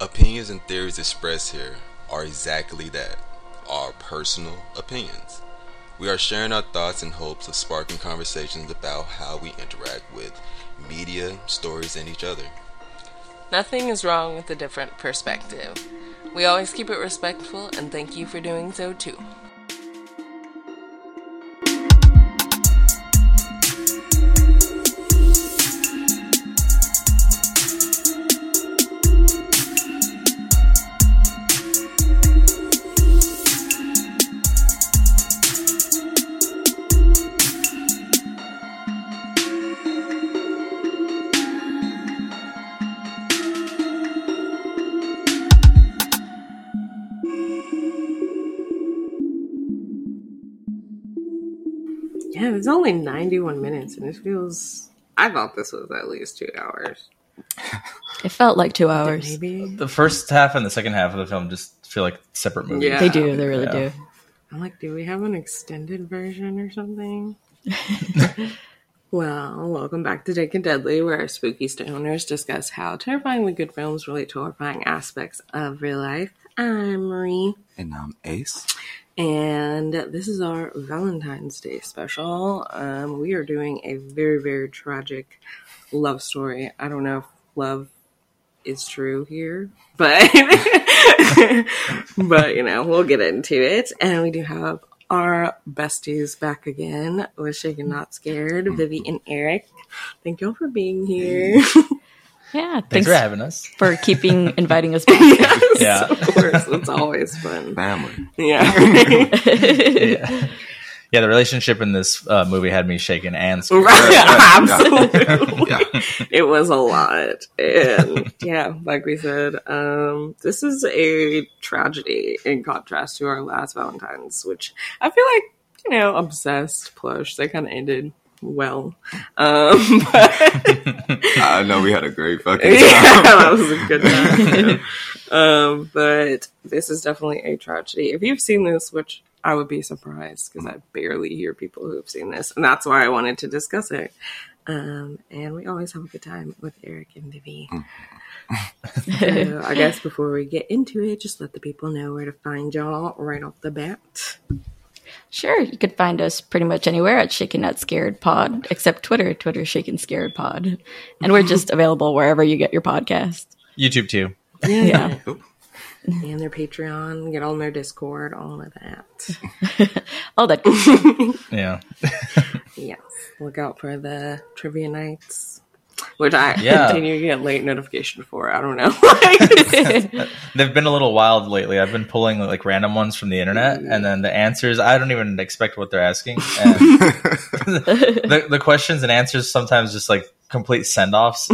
Opinions and theories expressed here are exactly that, our personal opinions. We are sharing our thoughts in hopes of sparking conversations about how we interact with media, stories, and each other. Nothing is wrong with a different perspective. We always keep it respectful, and thank you for doing so too. Yeah, it's only 91 minutes, and it feels... I thought this was at least 2 hours. It felt like 2 hours. Maybe. The first half and the second half of the film just feel like separate movies. Yeah. They do. They really do. I'm like, do we have an extended version or something? Well, welcome back to Dick and Deadly, where our spooky stoners discuss how terrifyingly good films relate to horrifying aspects of real life. I'm Marie. And I'm Ace. And this is our Valentine's Day special. We are doing a very, very tragic love story. I don't know if love is true here, but but we'll get into it. And we do have our besties back again with Shaken Not Scared, Vivi and Eric. Thank y'all for being here. Yeah, Thanks for having us. for inviting us back. Yes, Yeah. of course. It's always fun. Family. Yeah. Yeah, the relationship in this movie had me shaken and scared. Right, absolutely. Yeah. It was a lot. And yeah, like we said, this is a tragedy in contrast to our last Valentine's, which I feel like, Obsessed, Plush, they kind of ended well. But I know we had a great fucking time. yeah, that was a good time. But this is definitely a tragedy. If you've seen this, which I would be surprised because I barely hear people who have seen this, and that's why I wanted to discuss it. And we always have a good time with Eric and Vivi. So I guess before we get into it, just let the people know where to find y'all right off the bat. Sure, you could find us pretty much anywhere at Shaken Not Scared Pod, except Twitter. Twitter's Shaken Scared Pod. And we're just available wherever you get your podcast. YouTube too. Yeah. And their Patreon, get on their Discord, all of that. All that good stuff. Yeah. Yes. Look out for the trivia nights, which I Yeah. continue to get late notification for. I don't know. They've been a little wild lately. I've been pulling like random ones from the internet, and then the answers, I don't even expect what they're asking. And the questions and answers sometimes just like complete send-offs.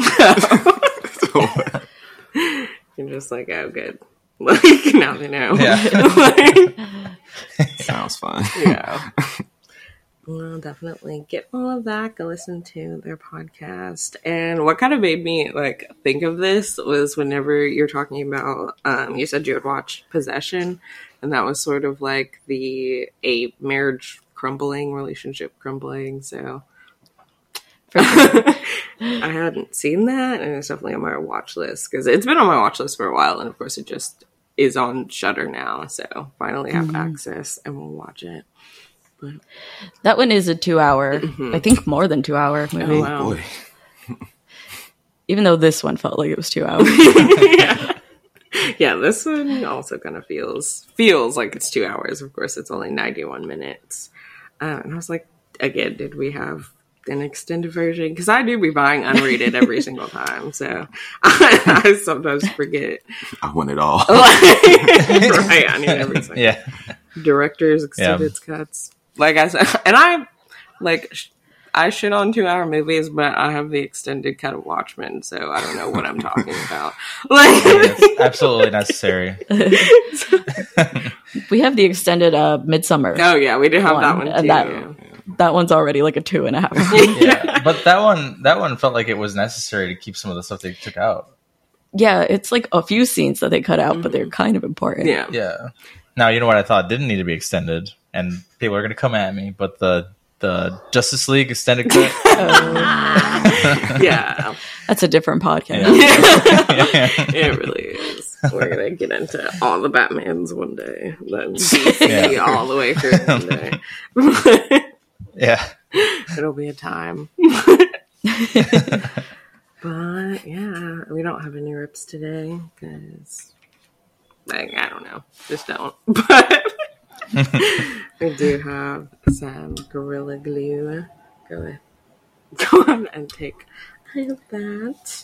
You're just like, oh, good. Like, now they know. Yeah. Sounds fun. Yeah. Well, definitely get all of that. Go listen to their podcast. And what kind of made me think of this was whenever you're talking about, you said you had watched Possession, and that was sort of like a marriage crumbling, relationship crumbling. So For sure. I hadn't seen that, and it's definitely on my watch list because it's been on my watch list for a while, and of course it just is on Shudder now. So finally have access, and we'll watch it. But That one is a 2 hour, I think more than 2 hour movie. Oh, wow. Boy. Even though this one felt like it was 2 hours. Yeah, this one also kind of feels like it's 2 hours. Of course, it's only 91 minutes. And I was like, again, did we have an extended version? Because I do be buying unrated every single time, so I sometimes forget. I want it all. Right, I need everything. Yeah. Director's extended cuts. Like I said, and I shit on 2 hour movies, but I have the extended cut of Watchmen, so I don't know what I'm talking about. It's absolutely necessary. We have the extended Midsummer. Oh yeah, we do have that one and too. that one's already like a 2.5 hour. Yeah. But that one felt like it was necessary to keep some of the stuff they took out. Yeah, it's like a few scenes that they cut out, but they're kind of important. Yeah. Yeah. Now, you know what I thought didn't need to be extended, and people are going to come at me, but the Justice League extended cut. Yeah. That's a different podcast. Yeah. It really is. We're gonna get into all the Batmans one day, then DC all the way through one day. Yeah. It'll be a time. But yeah, we don't have any rips today because, like, I don't know, just don't. But we do have some Gorilla Glue. Go on and take kind of that.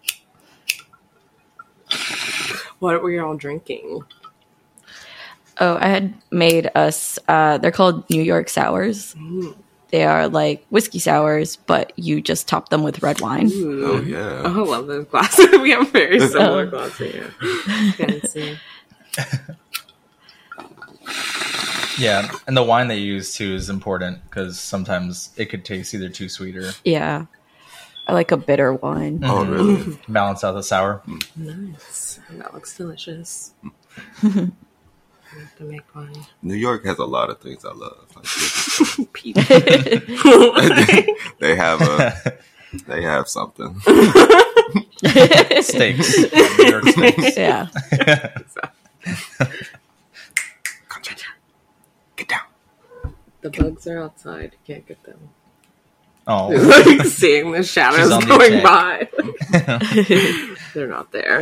What were you all drinking? Oh, I had made us, they're called New York Sours. They are like whiskey sours, but you just top them with red wine. Ooh. Oh, yeah. Oh, I love those glasses. We have very similar glasses. Yeah. Fancy. Yeah, and the wine that you use too is important because sometimes it could taste either too sweet or Yeah. I like a bitter wine. Oh, really? balance out the sour. Nice. That looks delicious. I have to make one. New York has a lot of things I love. Like, Pizza. they have something. Steaks. New York steaks. Yeah. Get down. The bugs are outside. You can't get them. Oh, Like seeing the shadows She's on the going attack. by. They're not there.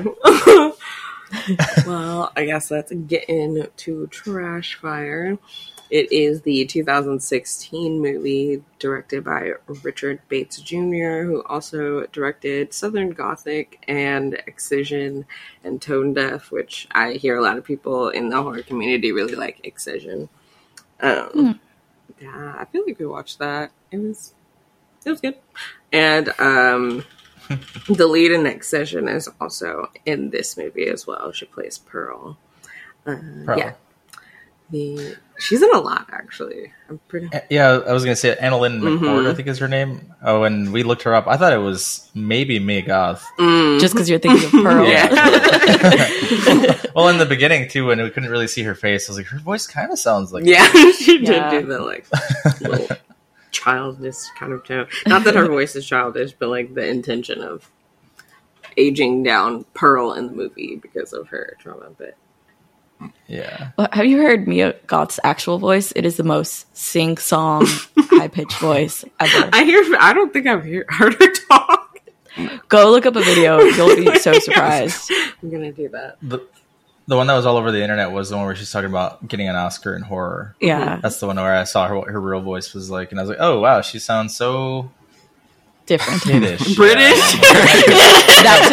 Well, I guess let's get into Trash Fire. It is the 2016 movie directed by Richard Bates Jr., who also directed Southern Gothic and Excision and Tone Deaf, which I hear a lot of people in the horror community really like Excision. Yeah, I feel like we watched that. It was good. And the lead in Excision is also in this movie as well. She plays Pearl. Pearl. Yeah. She's in a lot, actually. I'm pretty. Yeah, I was gonna say Annalyn McCord, I think is her name. Oh, and we looked her up. I thought it was maybe Mia Goth. Just because you're thinking of Pearl. Yeah. Well, in the beginning too, when we couldn't really see her face, I was like, her voice kind of sounds like. Yeah, she Yeah. did do the like little childish kind of tone. Not that her voice is childish, but like the intention of aging down Pearl in the movie because of her trauma. But Yeah. Well, have you heard Mia Goth's actual voice? It is the most sing-song, high-pitched voice ever. I don't think I've heard her talk. Go look up a video. You'll be so surprised. I'm gonna do that. The one that was all over the internet was the one where she's talking about getting an Oscar in horror. Yeah. That's the one where I saw what her real voice was like, and I was like, "Oh wow, she sounds so Different. British." British? That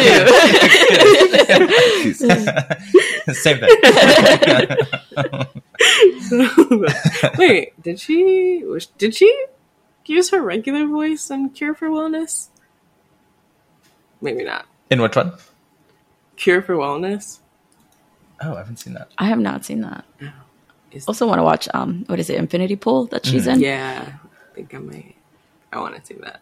Same thing. Wait, did she use her regular voice in Cure for Wellness? Maybe not. In which one? Cure for Wellness? Oh, I haven't seen that. I have not seen that. Is- Also want to watch, what is it, Infinity Pool that she's in? Yeah, I think I might. I want to see that.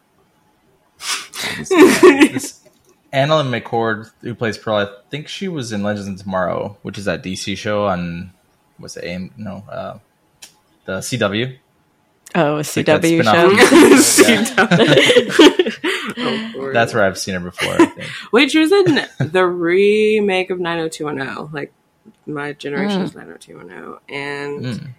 This Annalyn McCord, who plays Pearl, I think she was in Legends of Tomorrow, which is that DC show on what's it? The CW. Oh, a Like that CW spin-off. show. Oh, That's where I've seen her before, I think. Wait, she was in the remake of 90210, like my generation's 90210, and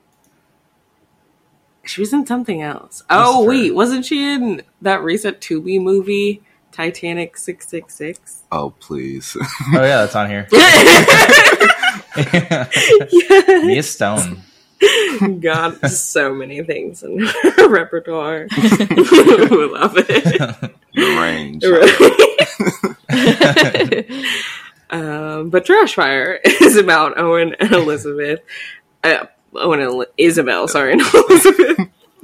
she was in something else. Oh, Lucifer. wait, wasn't she in that recent Tubi movie, Titanic 666? Oh, please. Oh yeah, that's on here. Mia Stone. God, so many things in her repertoire. We love it. The range. But Trash Fire is about Owen and Elizabeth. Isabel, sorry, not Elizabeth.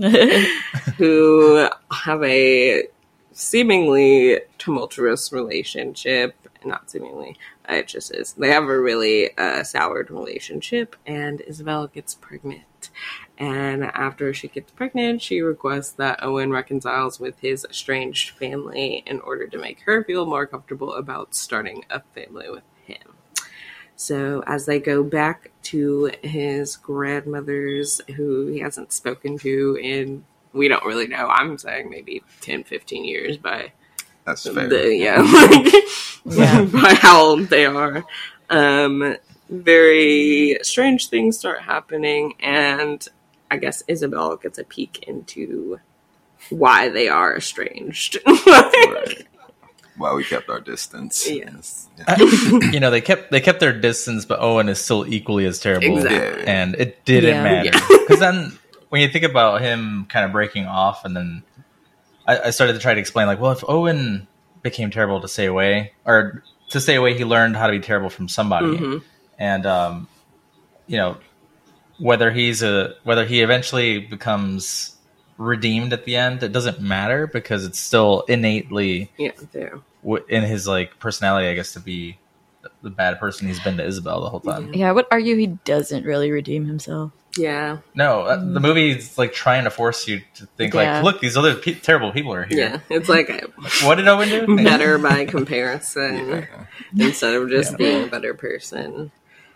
Who have a seemingly tumultuous relationship. Not seemingly, it just is. They have a really soured relationship, and Isabel gets pregnant. And after she gets pregnant, she requests that Owen reconciles with his estranged family in order to make her feel more comfortable about starting a family with him. So as they go back to his grandmother's, who he hasn't spoken to in, we don't really know, I'm saying maybe 10, 15 years by That's fair. by how old they are. Very strange things start happening, and I guess Isabel gets a peek into why they are estranged. Right. Why we kept our distance. Yes. Yeah. They kept their distance, but Owen is still equally as terrible. Exactly. And it didn't Yeah. matter. Because then when you think about him kind of breaking off, and then I started to try to explain, like, well, if Owen became terrible to stay away, he learned how to be terrible from somebody. Mm-hmm. And, whether he eventually becomes redeemed at the end, it doesn't matter, because it's still innately there. in his like personality, I guess, to be the bad person he's been to Isabel the whole time. Yeah, I would argue he doesn't really redeem himself. Yeah. No, the movie's like trying to force you to think like, look, these other terrible people are here. Yeah. It's like What did Owen do? better by comparison instead of just being a better person.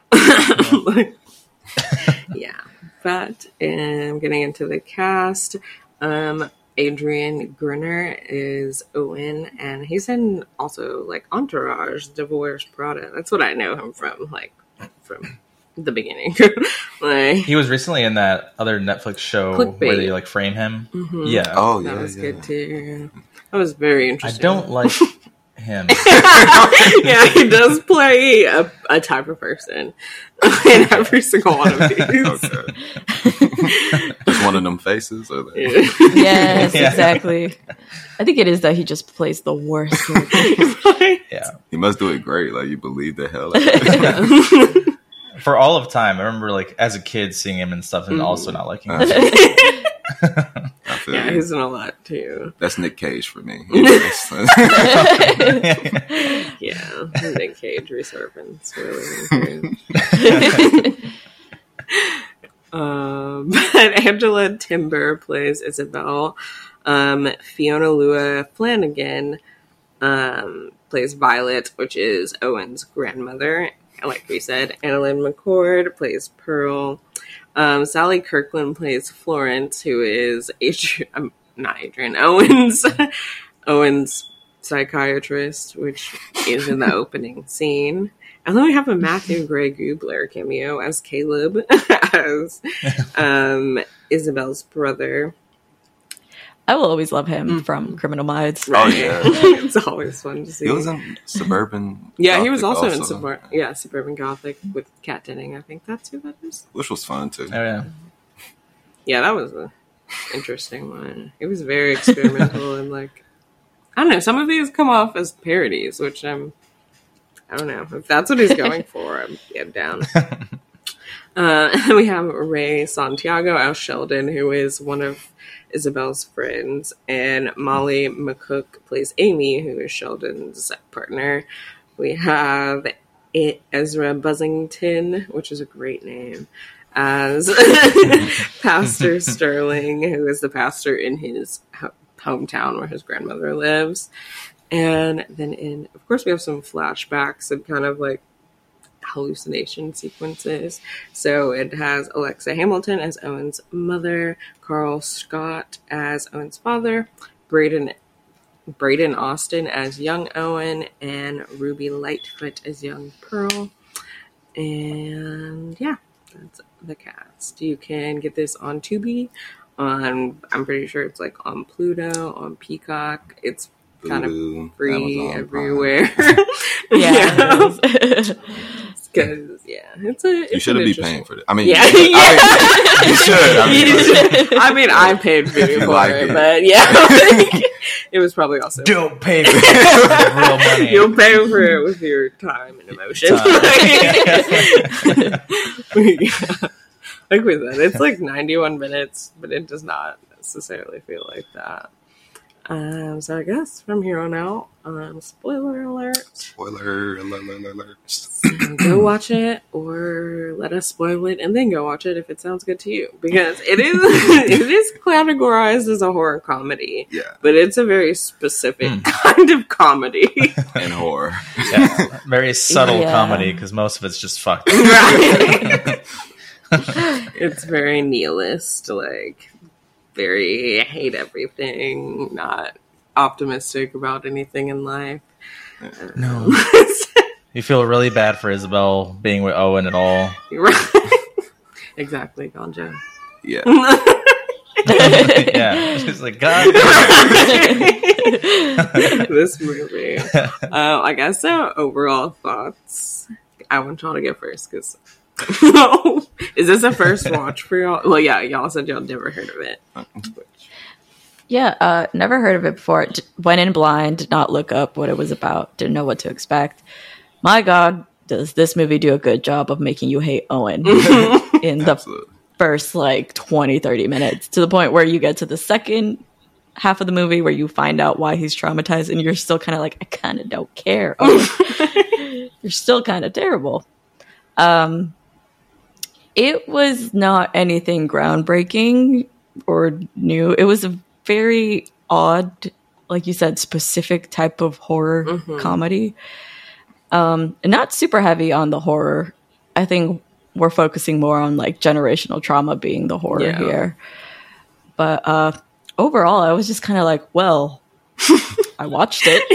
Yeah. But getting into the cast, Adrian Grenier is Owen, and he's in also like Entourage, Devil Wears Prada. That's what I know him from, from the beginning. He was recently in that other Netflix show Clickbait. where they like frame him. Mm-hmm. Yeah. Oh, yeah. That was yeah. good too. That was very I interesting. don't like him. Yeah, he does play a type of person in every single one of these. Okay. Just one of them faces? Or Yes, Yeah. exactly. I think it is that he just plays the worst character. Yeah. He must do it great. Like, you believe the hell out of it. For all of time, I remember like as a kid seeing him and stuff, and also not liking him. I feel Yeah, you. he's in a lot too. That's Nick Cage for me. Yeah, Nick Cage resurfacing really good. But Angela Timber plays Isabel. Fiona Lua Flanagan plays Violet, which is Owen's grandmother. Like we said, Annalyn McCord plays Pearl. Sally Kirkland plays Florence, who is Owen's psychiatrist, which is in the opening scene. And then we have a Matthew Gray Gubler cameo as Caleb, as Isabel's brother. I will always love him from Criminal Minds. Oh, yeah. It's always fun to see. He was in Suburban Yeah, he was Gothic also in Suburban Gothic with Kat Denning. I think that's who that is. which was fun, too. Oh yeah. Yeah, that was an interesting one. It was very experimental and like, I don't know, some of these come off as parodies, which I don't know. If that's what he's going for, I'm down. And we have Ray Santiago as Sheldon, who is one of Isabel's friends, and Molly McCook plays Amy, who is Sheldon's partner. We have Ezra Buzzington, which is a great name, as Pastor Sterling, who is the pastor in his hometown where his grandmother lives. And then of course, we have some flashbacks and kind of like hallucination sequences. So it has Alexa Hamilton as Owen's mother, Carl Scott as Owen's father, Braden Austin as young Owen, and Ruby Lightfoot as young Pearl. And yeah, that's the cast. You can get this on Tubi. I'm pretty sure it's like on Pluto, on Peacock. It's kind Voodoo, of free Amazon everywhere. Yeah. Because it's You shouldn't be paying for it. I mean, Yeah, you should. I mean, I paid Voodoo for like it, it. but it was probably also. Don't pay for real money. You'll pay for it with your time and emotion. Like we said, it's like 91 minutes, but it does not necessarily feel like that. So I guess from here on out, spoiler alert. Spoiler alert. Go watch it, or let us spoil it, and then go watch it if it sounds good to you. Because it is categorized as a horror comedy. Yeah. But it's a very specific kind of comedy. And horror. Yeah, very subtle Yeah. comedy, because most of it's just fucked. Right? It's very nihilist, like very hate everything, not optimistic about anything in life. No. You feel really bad for Isabel being with Owen at all. Right. Exactly, Ganja. Yeah. Yeah, she's like, God. This movie. I guess overall thoughts. I want y'all to go first because is this a first watch for y'all? Well, yeah, y'all said y'all never heard of it. Yeah, never heard of it before. Went in blind, did not look up what it was about, didn't know what to expect. My God, does this movie do a good job of making you hate Owen in the first like 20, 30 minutes, to the point where you get to the second half of the movie where you find out why he's traumatized and you're still kind of like, I kind of don't care. You're still kind of terrible. It was not anything groundbreaking or new. It was a very odd, like you said, specific type of horror comedy. And not super heavy on the horror. I think we're focusing more on like generational trauma being the horror here. But overall, I was just kind of like, well, I watched it.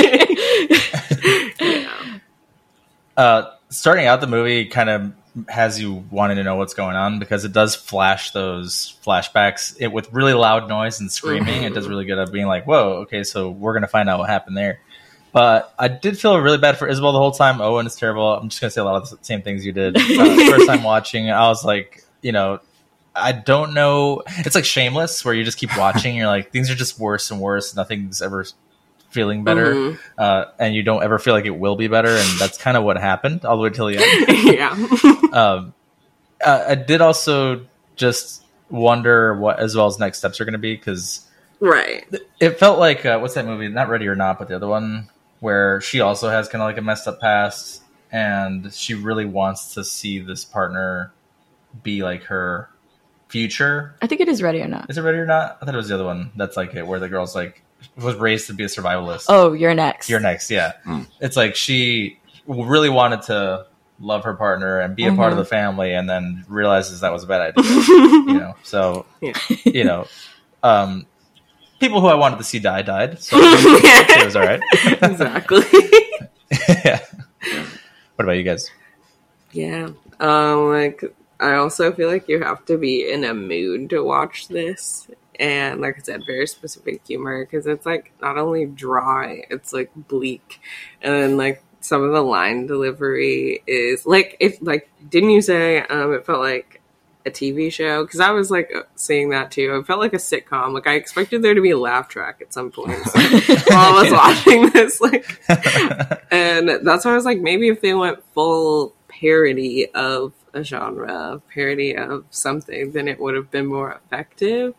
Starting out the movie kind of has you wanting to know what's going on because it does flash those flashbacks with really loud noise and screaming. It does really good at being like, whoa, okay, so we're going to find out what happened there. But I did feel really bad for Isabel the whole time. Owen is terrible. I'm just going to say a lot of the same things you did. First time watching, I was like, I don't know. It's like Shameless, where you just keep watching. You're like, things are just worse and worse. Nothing's ever feeling better. And you don't ever feel like it will be better. And that's kind of what happened all the way till the end. I did also just wonder what Isabel's next steps are going to be. Because it felt like, what's that movie? Not Ready or Not, but the other one, where she also has kind of like a messed up past. And she really wants to see this partner be like her future. I think it is Ready or Not. Is it Ready or Not? I thought it was the other one. That's like it, where the girl's like was raised to be a survivalist. Oh, You're Next. You're Next, yeah. It's like she really wanted to love her partner and be a part of the family, and then realizes that was a bad idea. So people who I wanted to see died. So it was all right. Exactly. Yeah. What about you guys? Yeah. I also feel like you have to be in a mood to watch this. And like I said, very specific humor, because it's like not only dry, it's like bleak. And then like some of the line delivery is like, didn't you say it felt like a TV show? Because I was like seeing that too. It felt like a sitcom. Like I expected there to be a laugh track at some point while I was watching this. And that's why I was like, maybe if they went full parody of a genre, parody of something, then it would have been more effective.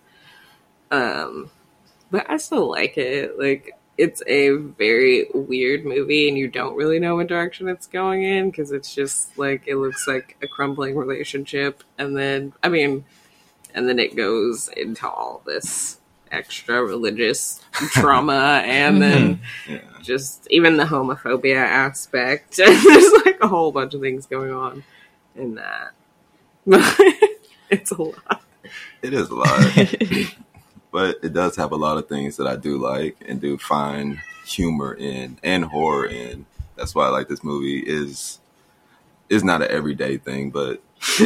But I still like it. Like, it's a very weird movie, and you don't really know what direction it's going in, because it's just like, it looks like a crumbling relationship, and then it goes into all this extra religious trauma, and then just even the homophobia aspect. There's like a whole bunch of things going on in that. It's a lot. It is a lot. But it does have a lot of things that I do like and do find humor in and horror in. That's why I like this movie. Is not an everyday thing, but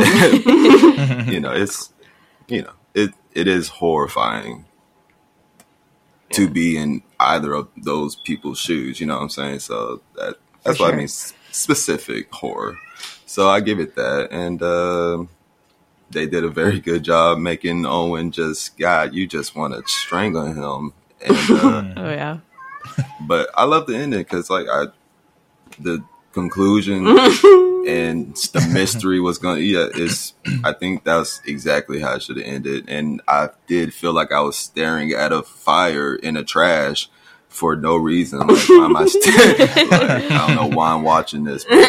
it is horrifying to be in either of those people's shoes. You know what I'm saying? So that's why I mean specific horror. So I give it that, and they did a very good job making Owen you just want to strangle him. And, but I love the ending because the conclusion and the mystery was I think that's exactly how it should have ended. And I did feel like I was staring at a fire in a trash for no reason. Like, why am I staring? Like, I don't know why I'm watching this. So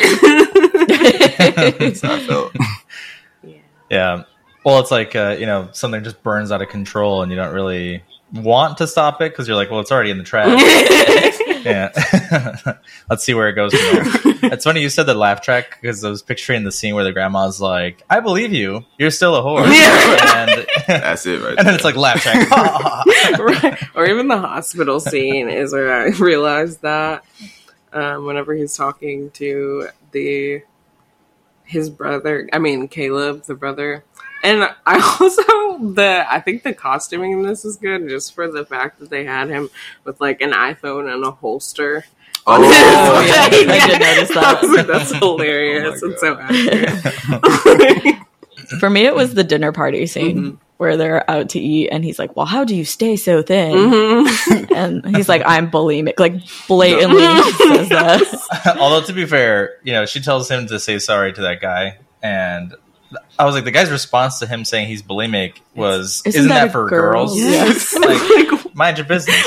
I felt. Yeah. Well, it's like, something just burns out of control and you don't really want to stop it because you're like, well, it's already in the trash. Yeah. Let's see where it goes from there. It's funny you said the laugh track because I was picturing the scene where the grandma's like, I believe you. You're still a whore. And that's it, right? And then it's like laugh track. Right. Or even the hospital scene is where I realized that. whenever he's talking to his brother. I mean, Caleb, the brother. And I think the costuming in this is good just for the fact that they had him with like an iPhone and a holster. Oh, yeah, I did notice that. I was like, that's hilarious and so accurate. For me, it was the dinner party scene where they're out to eat, and he's like, "Well, how do you stay so thin?" And he's like, "I'm bulimic," like blatantly says that. Although to be fair, she tells him to say sorry to that guy, and I was like, the guy's response to him saying he's bulimic was, "Isn't that for girls?" Yes. Like, mind your business.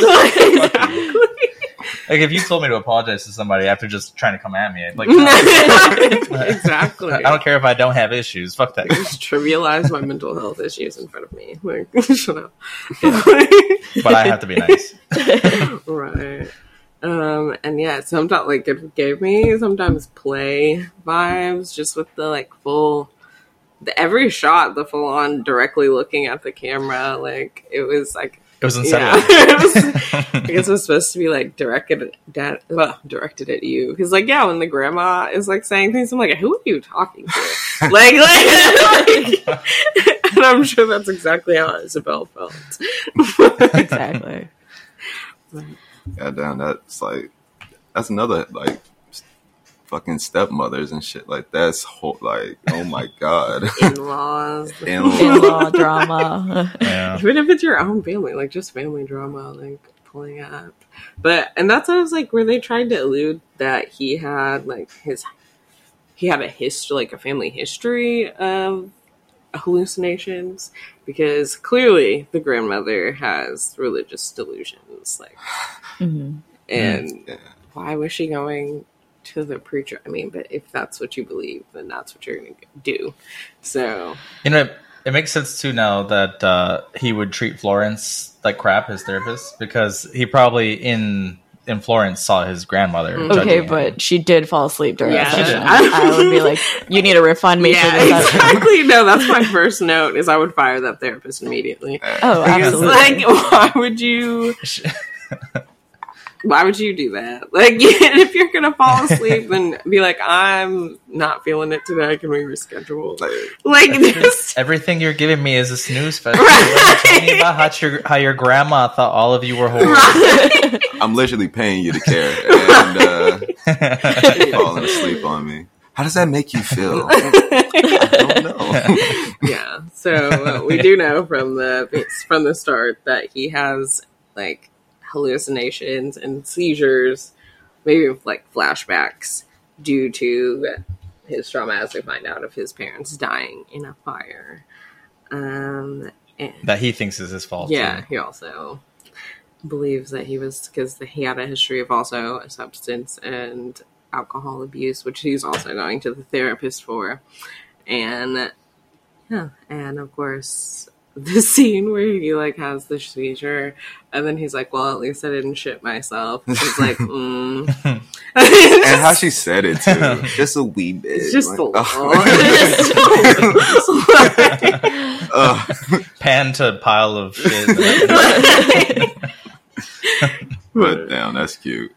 Like, if you told me to apologize to somebody after just trying to come at me, I'd like, exactly. I don't care if I don't have issues. Fuck that. Just trivialize my mental health issues in front of me. Like, shut up. Yeah. But I have to be nice. Right. And yeah, sometimes like it gave me sometimes play vibes, just with the like every shot, the full on directly looking at the camera. Like it was like. It was unsettling. I guess it was supposed to be like directed at you, because like when the grandma is like saying things, I'm like, who are you talking to? like, and I'm sure that's exactly how Isabel felt. Exactly. Yeah, damn, that's another like fucking stepmothers and shit like that's like, oh my god. In-law drama. Yeah. Even if it's your own family, like just family drama, like pulling up. And that's what I was like, where they tried to allude that he had like a history, like a family history of hallucinations, because clearly the grandmother has religious delusions, like and why was she going to the preacher? I mean, but if that's what you believe, then that's what you're going to do. So, it makes sense too now that he would treat Florence like crap, his therapist, because he probably in Florence saw his grandmother. Okay, but she did fall asleep during the she session. did. I would be like, you need to refund me for this. Exactly. No, that's my first note, is I would fire that therapist immediately. Oh, absolutely. Like, why would you do that? Like, if you're gonna fall asleep, then be like, I'm not feeling it today, can we reschedule? Like this. Everything you're giving me is a snooze fest. Tell me about how your grandma thought all of you were horrible. Right. I'm literally paying you to care, and falling asleep on me. How does that make you feel? I don't know. Yeah, so we do know from the start that he has like hallucinations and seizures, maybe like flashbacks, due to his trauma, as we find out of his parents dying in a fire. And that he thinks is his fault. Yeah, too. he also believes that because he had a history of also substance and alcohol abuse, which he's also going to the therapist for. And of course, the scene where he like has the seizure, and then he's like, well, at least I didn't shit myself. He's like, And how she said it too, just a wee bit. It's just like, pan to a pile of shit. But damn, that's cute.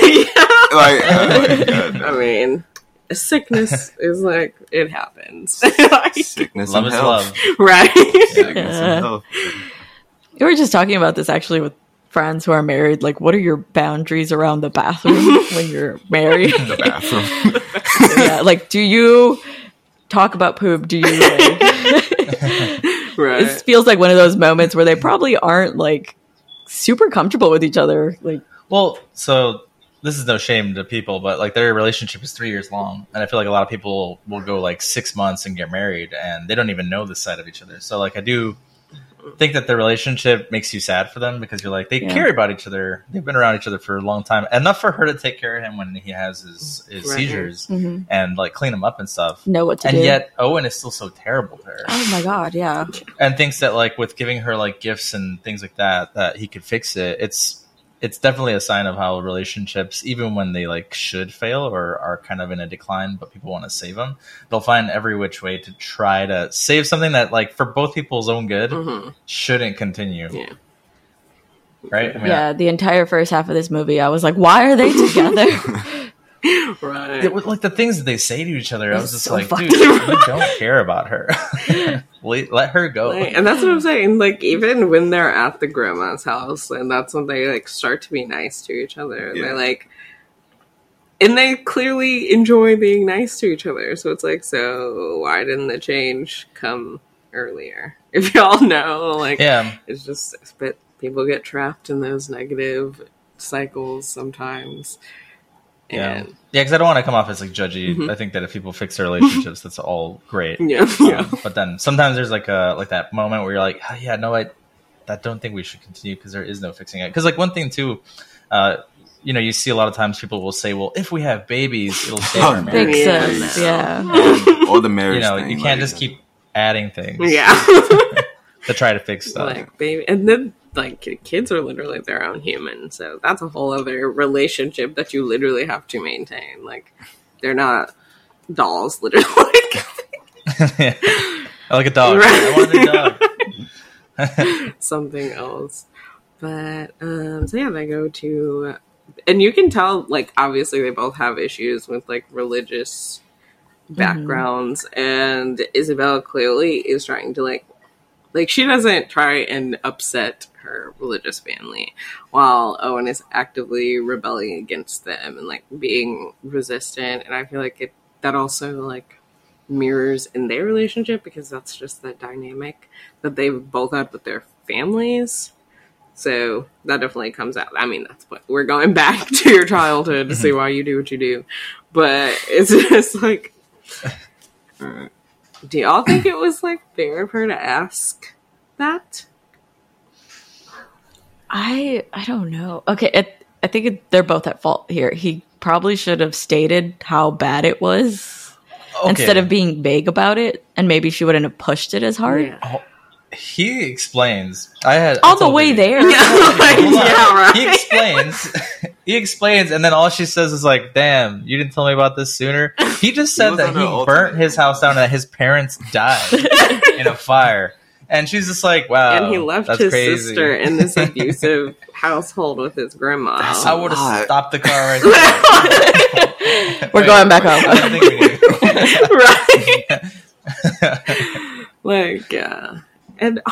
I mean, sickness is like, it happens. Like, Sickness love and is health. love. right? Sickness and health. We were just talking about this actually with friends who are married. Like, what are your boundaries around the bathroom when you're married? The bathroom. Yeah, like, do you talk about poop? Do you like... Right. It feels like one of those moments where they probably aren't like super comfortable with each other. Like, well, so this is no shame to people, but like their relationship is 3 years long, and I feel like a lot of people will go like 6 months and get married, and they don't even know this side of each other. So like I do think that the relationship makes you sad for them, because you're like, they care about each other. They've been around each other for a long time, enough for her to take care of him when he has his seizures and like clean him up and stuff. Know what to do. And yet Owen is still so terrible to her. Oh my god, yeah. And thinks that like with giving her like gifts and things like that he could fix it. It's definitely a sign of how relationships, even when they like should fail or are kind of in a decline, but people want to save them, they'll find every which way to try to save something that, like, for both people's own good, shouldn't continue. Yeah. Right? I mean, yeah, the entire first half of this movie, I was like, why are they together? Right. It was like the things that they say to each other. I was just so like, fucking dude, you don't care about her. Let her go. Like, and that's what I'm saying. Like, even when they're at the grandma's house, and that's when they like start to be nice to each other. Yeah. They're like, and they clearly enjoy being nice to each other. So it's like, so why didn't the change come earlier? If y'all know, like, Yeah. it's just, but people get trapped in those negative cycles sometimes. Yeah, And, because I don't want to come off as like judgy. I think that if people fix their relationships, that's all great. yeah. But then sometimes there's like that moment where you're like, oh, yeah, no, I don't think we should continue because there is no fixing it. Because like one thing too, you see a lot of times people will say, well, if we have babies, it'll save our marriage. Makes Yeah. sense. Yeah. Or the marriage thing. You can't like, just keep adding things Yeah. to try to fix stuff. Like, baby, and then like kids are literally their own human, so that's a whole other relationship that you literally have to maintain. Like, they're not dolls, literally. I like a dog. Right. I want a dog. Something else. But so yeah, they go to, and you can tell, like, obviously they both have issues with like religious backgrounds, and Isabel clearly is trying to like she doesn't try and upset her religious family, while Owen is actively rebelling against them and like being resistant. And I feel like that also like mirrors in their relationship, because that's just the dynamic that they've both had with their families. So that definitely comes out. I mean, that's what we're going back to your childhood to see why you do what you do. But it's just like, do y'all think it was like fair of her to ask that? I don't know. Okay, I think they're both at fault here. He probably should have stated how bad it was instead of being vague about it, and maybe she wouldn't have pushed it as hard. Yeah. He explains. All the way there. Right. He explains, and then all she says is like, "Damn, you didn't tell me about this sooner." He just said was that on her he ultimate. burnt his house down and that his parents died in a fire, and she's just like, "Wow." And he left that's his crazy. sister in this abusive household with his grandma. I would have lot. stopped the car right there. We're going back home. I don't think we need to go. Right. Like, yeah. And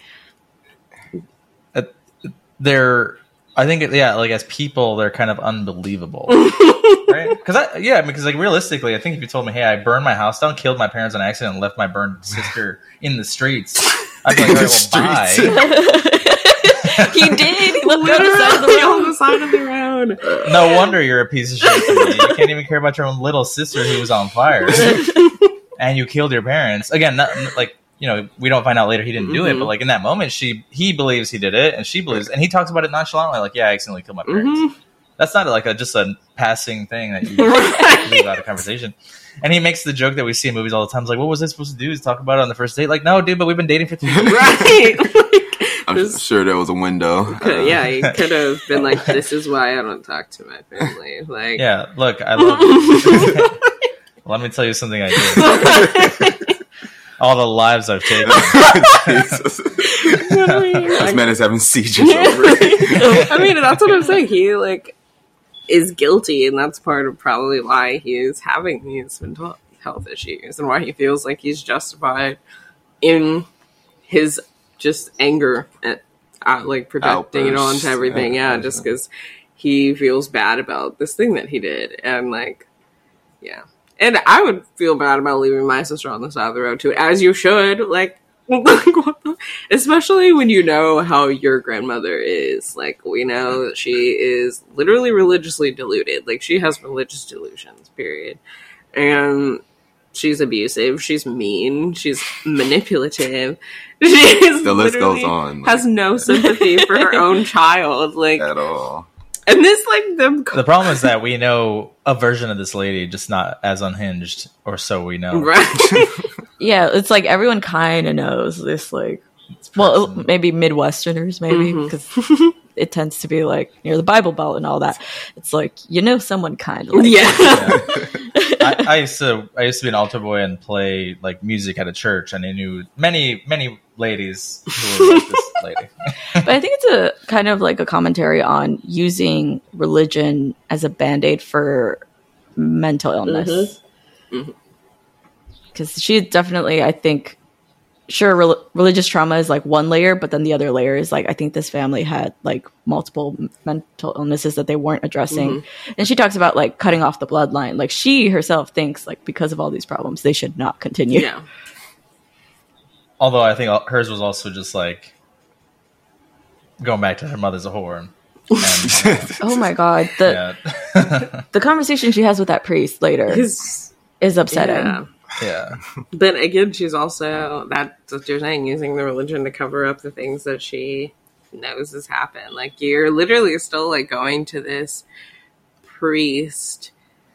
I think, like as people, they're kind of unbelievable, right? Because like realistically, I think if you told me, "Hey, I burned my house down, killed my parents on accident, and left my burned sister in the streets," I'd be like, "All right, well, bye." He did. He left her on the side of the road. No wonder you're a piece of shit to me. You can't even care about your own little sister who was on fire, and you killed your parents. Again, not like. We don't find out later he didn't do it, but like in that moment, he believes he did it, and she believes, and he talks about it nonchalantly, like, "Yeah, I accidentally killed my parents." That's not like just a passing thing that you leave out of conversation. And he makes the joke that we see in movies all the time, like, "What was I supposed to do? Is talk about it on the first date?" Like, no, dude, but we've been dating for 3 years. Right. I'm sure there was a window. Yeah, he could have been like, "This is why I don't talk to my family." Like, Yeah, look, I love you. Let me tell you something I did. All the lives I've taken. Jesus. This man is having seizures over it. I mean, that's what I'm saying. He like is guilty, and that's part of probably why he is having these mental health issues, and why he feels like he's justified in his just anger at like projecting it onto everything. Yeah, just because he feels bad about this thing that he did, and like, yeah. And I would feel bad about leaving my sister on the side of the road too, as you should. Like especially when you know how your grandmother is. Like, we know that she is literally religiously deluded. Like, she has religious delusions, period. And she's abusive. She's mean. She's manipulative. She's The list literally goes on. Like, has no sympathy for her own child. Like, at all. and this, like, The problem is that we know a version of this lady, just not as unhinged, or so we know. right? Yeah, it's like everyone kind of knows this, like, well, maybe Midwesterners, maybe, because it tends to be like near the Bible Belt and all that. It's like, someone kind of like Yeah. I used to be an altar boy and play like music at a church, and I knew many ladies who were like this lady. But I think it's a kind of like a commentary on using religion as a band-aid for mental illness. Because she definitely, I think, sure, religious trauma is like one layer, but then the other layer is like, I think this family had like multiple mental illnesses that they weren't addressing. And she talks about like cutting off the bloodline. Like she herself thinks like because of all these problems, they should not continue. Yeah. Although I think hers was also just like going back to her mother's a whore. And, oh my God. The conversation she has with that priest later is upsetting. Yeah. But again, she's also, that's what you're saying, using the religion to cover up the things that she knows has happened. Like, you're literally still, like, going to this priest.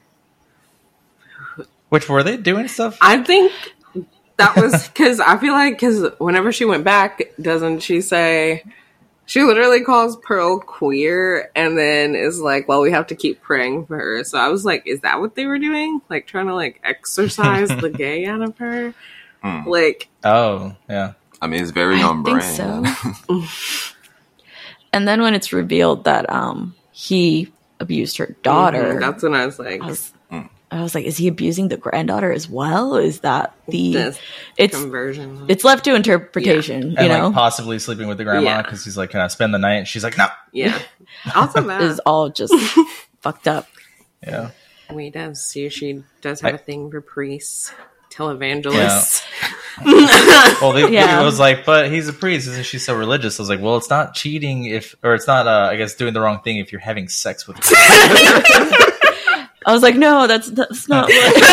Which, were they doing stuff? I think that was, because I feel like, because whenever she went back, doesn't she say... She literally calls Pearl queer and then is like, well, we have to keep praying for her. So I was like, is that what they were doing? Like, trying to, like, exorcise the gay out of her? Like... Oh, yeah. I mean, it's very on brand. I think so. And then when it's revealed that he abused her daughter... That's when I was like... I was like, is he abusing the granddaughter as well? Is that it's conversion? It's left to interpretation, you know? Like possibly sleeping with the grandma because he's like, can I spend the night? And she's like, no. Yeah. Also that. Is all just fucked up. Yeah. She does have a thing for priests, televangelists. Yeah. Well, it was like, but he's a priest. Isn't she so religious? I was like, well, it's not cheating or it's not, I guess, doing the wrong thing if you're having sex with a priest. I was like, no, that's not what...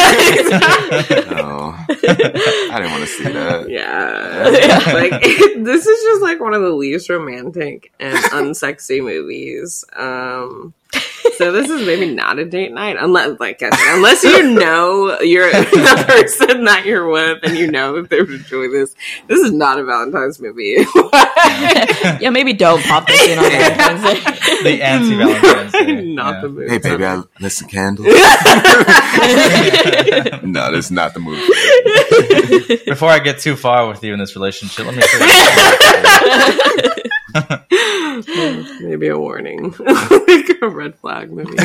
No. I didn't want to see that. Yeah. Like, this is just like one of the least romantic and unsexy movies. So this is maybe not a date night, unless you know you're the person that you're with and you know that they would enjoy this. This is not a Valentine's movie. Yeah, maybe don't pop this in on Valentine's Day. The anti-Valentine's Day. Not the movie. Hey, baby, I lit some candles. No, that's not the movie. Before I get too far with you in this relationship, let me say maybe a warning. Like a red flag movie.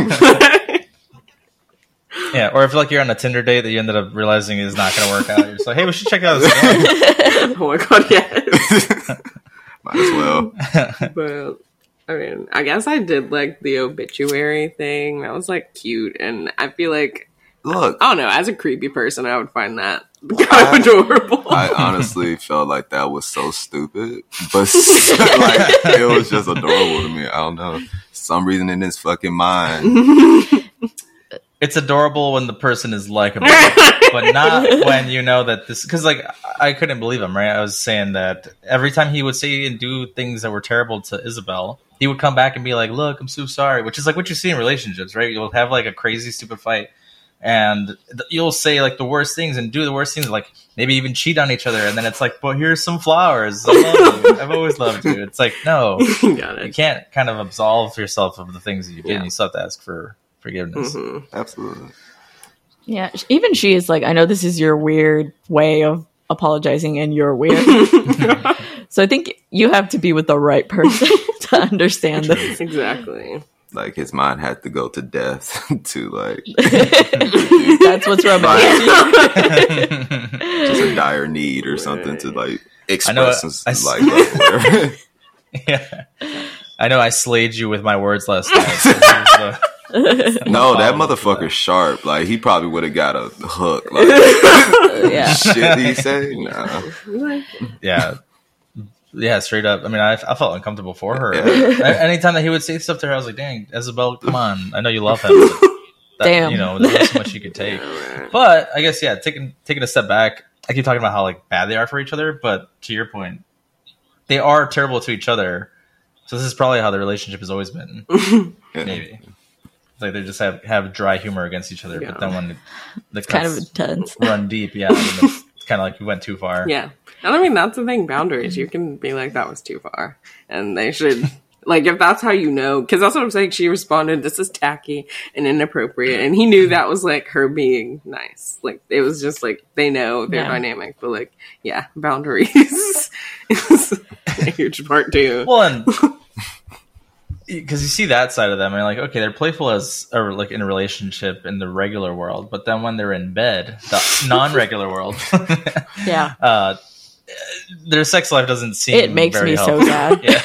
Yeah, or if like you're on a Tinder date that you ended up realizing is not going to work out, you're just like, hey, we should check out this film. Oh my God, yes. Might as well. But I mean, I guess I did like the obituary thing. That was like cute, and I feel like, look, I don't know, as a creepy person, I would find that kind of adorable. I honestly felt like that was so stupid, but like it was just adorable to me. I don't know, some reason in his fucking mind. It's adorable when the person is likable, but not when you know that this... Because, like, I couldn't believe him, right? I was saying that every time he would say and do things that were terrible to Isabel, he would come back and be like, look, I'm so sorry. Which is, like, what you see in relationships, right? You'll have, like, a crazy, stupid fight, and you'll say, like, the worst things and do the worst things, like, maybe even cheat on each other, and then it's like, but here's some flowers. I love you. I've always loved you. It's like, no. You can't kind of absolve yourself of the things that you did, and you still have to ask for forgiveness. Absolutely. Yeah, even she is like, I know this is your weird way of apologizing and you're weird. So I think you have to be with the right person to understand this. Exactly. Like his mind had to go to death to like... That's what's romantic. Just a dire need or something to like express like whatever. Yeah. I know I slayed you with my words last night. No, that motherfucker's sharp. Like he probably would have got a hook. Like shit he say? Nah. Yeah, straight up. I mean, I felt uncomfortable for her. Yeah. Anytime that he would say stuff to her, I was like, dang, Isabel, come on. I know you love him. But damn. You know, there's so much you could take. But I guess, yeah, taking a step back, I keep talking about how like bad they are for each other, but to your point, they are terrible to each other. So this is probably how the relationship has always been. Maybe. Like they just have dry humor against each other, but then when the cuts kind of intense run deep, it's kind of like we went too far. Yeah, and I mean that's the thing. Boundaries. You can be like that was too far, and they should like if that's how you know. Because that's what I'm saying. She responded, "This is tacky and inappropriate," and he knew that was like her being nice. Like it was just like they know their dynamic, but like boundaries is a huge part too. Well, and because you see that side of them, and you're like, okay, they're playful as or like in a relationship in the regular world, but then when they're in bed, the non-regular world, Yeah. Their sex life doesn't seem. It makes very me healthy. so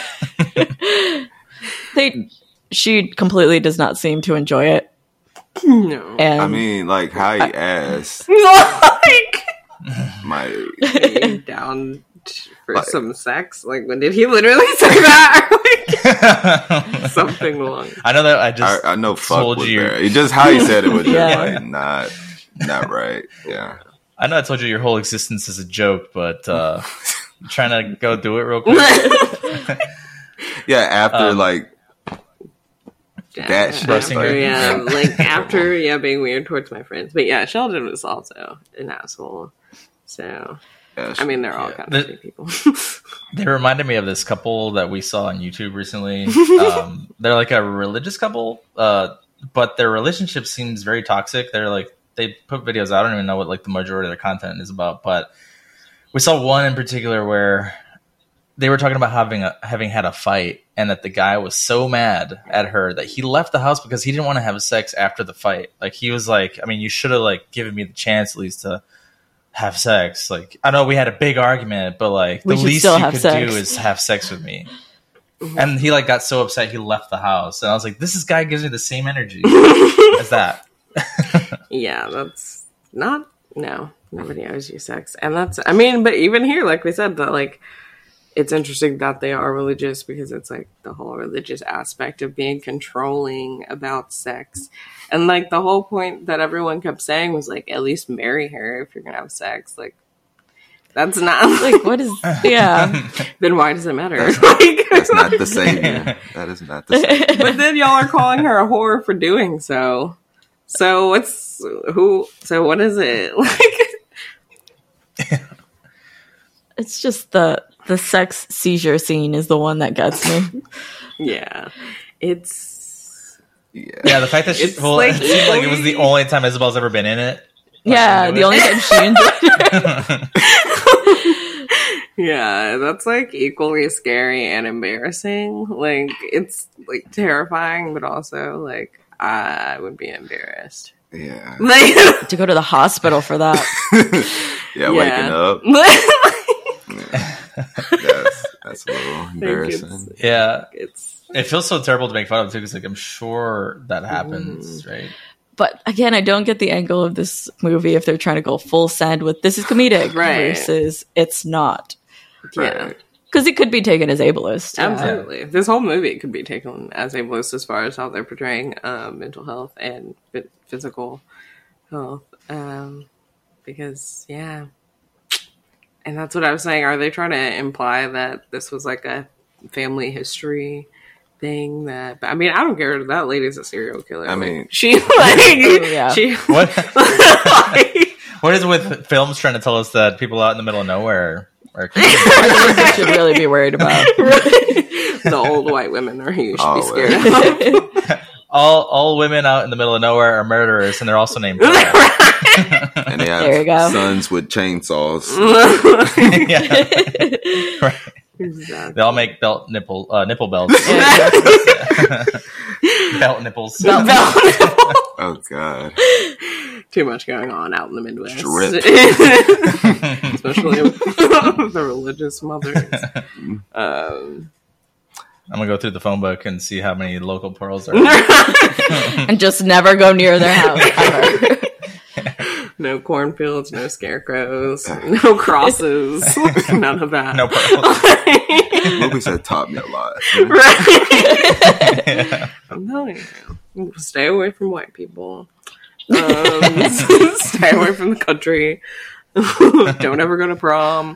sad. Yeah. She completely does not seem to enjoy it. No. And I mean, like how he asked, Like, my down for Like- some sex? Like, when did he literally say that? Like, something along. I know that I just I know fuck told was you. there. It just how he said it was just Yeah. like not right. Yeah. I know I told you your whole existence is a joke, but trying to go do it real quick. Yeah, after like that shit. Roasting her. Yeah, like after being weird towards my friends. But yeah, Sheldon was also an asshole. So yeah, I mean, they're all Yeah. kind of shitty people. They reminded me of this couple that we saw on YouTube recently. They're like a religious couple, but their relationship seems very toxic. They're like, they put videos out. I don't even know what like the majority of their content is about, but we saw one in particular where they were talking about having had a fight, and that the guy was so mad at her that he left the house because he didn't want to have sex after the fight. Like, he was like, I mean, you should have like given me the chance at least to have sex. Like, I know we had a big argument, but like We the should least still you have could sex. do is have sex with me. And he like got so upset he left the house, and I was like, this guy gives me the same energy as that. Yeah, that's not nobody owes you sex. And that's, I mean, but even here, like we said, that like it's interesting that they are religious, because it's like the whole religious aspect of being controlling about sex. And like the whole point that everyone kept saying was like, at least marry her if you're gonna have sex. Like, that's not like, what is? Yeah. then why does it matter? That's Like, That's not the savior. That is not the savior. but then y'all are calling her a whore for doing so. So so what is it? Like, It's just the sex seizure scene is the one that gets me. yeah, it's Yeah. Yeah, the fact that It's it like seemed like it was the equally- only time Isabel's ever been in it. Yeah, the only time she enjoyed it. yeah, that's like equally scary and embarrassing. Like, it's like terrifying, but also like I would be embarrassed. Yeah. Like, To go to the hospital for that. Yeah, waking up. That's a little embarrassing. Yeah, it's it feels so terrible to make fun of too, because like I'm sure that happens, right? But again, I don't get the angle of this movie if they're trying to go full send with this is comedic Right. versus it's not. yeah. Because it could be taken as ableist. Absolutely. This whole movie could be taken as ableist as far as how they're portraying mental health and physical health. Because, yeah. And that's what I was saying. Are they trying to imply that this was like a family history thing? That, I mean, I don't care. That lady's a serial killer. I Like, mean- she like, yeah. she What like, what is it with films trying to tell us that people out in the middle of nowhere are You should really be worried about. the old white women are who you should be scared of. all women out in the middle of nowhere are murderers, and they're also named Pearl. And they There you have go. sons with chainsaws. Yeah. Right. Exactly. They all make nipple belts. Belt nipples. Oh God. Too much going on out in the Midwest. Drip. Especially with the religious mothers. I'm gonna go through the phone book and see how many local pearls are. And just never go near their house ever. No cornfields, no scarecrows, no crosses, none of that. No pearls. Movies that taught me a lot. Yeah. I'm telling you. Stay away from white people. Stay away from the country. Don't ever go to prom.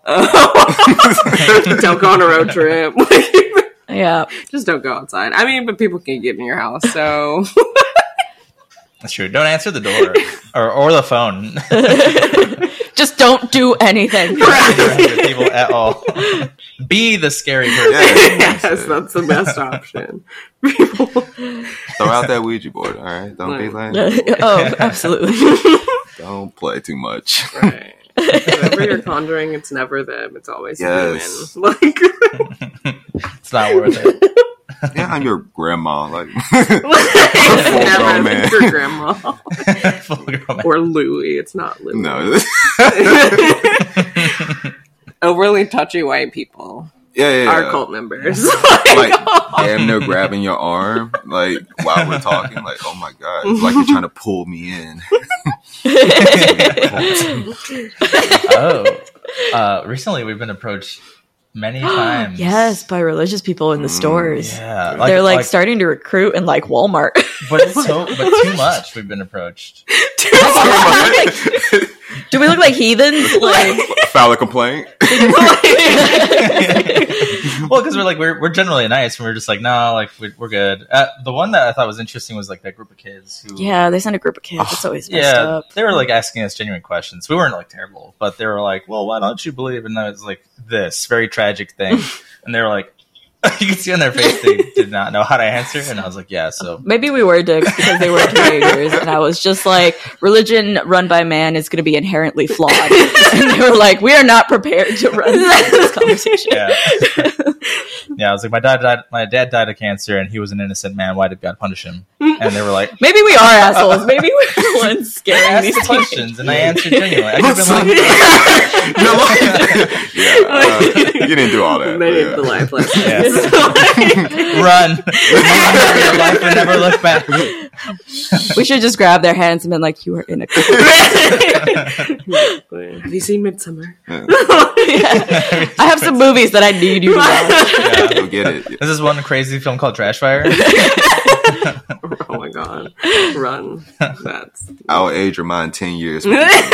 Don't go on a road trip. Yeah. Just don't go outside. I mean, but people can get in your house, so That's true. Don't answer the door or the phone. Just don't do anything. With people at all. Be the scary person. yes, that's the best option. People, Throw out that Ouija board, all right? Don't be like, Oh, absolutely. don't play too much. right? Whenever you're conjuring, it's never them. It's always Yes. women. Like, It's not worth it. Yeah, I'm your grandma. Like, Never man. your grandma. Full grown man. Or Louie. It's not Louie. No. Overly touchy white people Yeah. are cult members. Like, damn, they're grabbing your arm, like, while we're talking. Like, oh my God. It's like you're trying to pull me in. Recently we've been approached many times. Yes, by religious people in the stores. Yeah. They're like starting to recruit in like Walmart. but too much we've been approached. Do we look like heathens? Like, File a complaint. Well, because we're generally nice, and we're just like, no, like we're good. The one that I thought was interesting was like that group of kids who, yeah, they sent a group of kids. It's always messed up. they were like asking us genuine questions. We weren't like terrible, but they were like, well, why don't you believe? And I was like, this very tragic thing, and they were like, you can see on their face they did not know how to answer, and I was like, yeah, so Maybe we were dicks because they were teenagers, and I was just like, religion run by man is going to be inherently flawed. And they were like, we are not prepared to run this conversation. Yeah, I was like, my dad died of cancer, and he was an innocent man. Why did God punish him? And they were like, Maybe we are assholes. Maybe we're the ones I scaring asked these the teenagers. questions, and I answered genuinely. I could have been like, You didn't do all that. They need but the life lesson. run, your life and never look back. We should just grab their hands and been like, you are in a cult. Have you seen Midsummer? I have some movies that I need you to watch. Go get it. This is one crazy film called Trash Fire. Oh my God. Run. That's... I'll age your mind 10 years.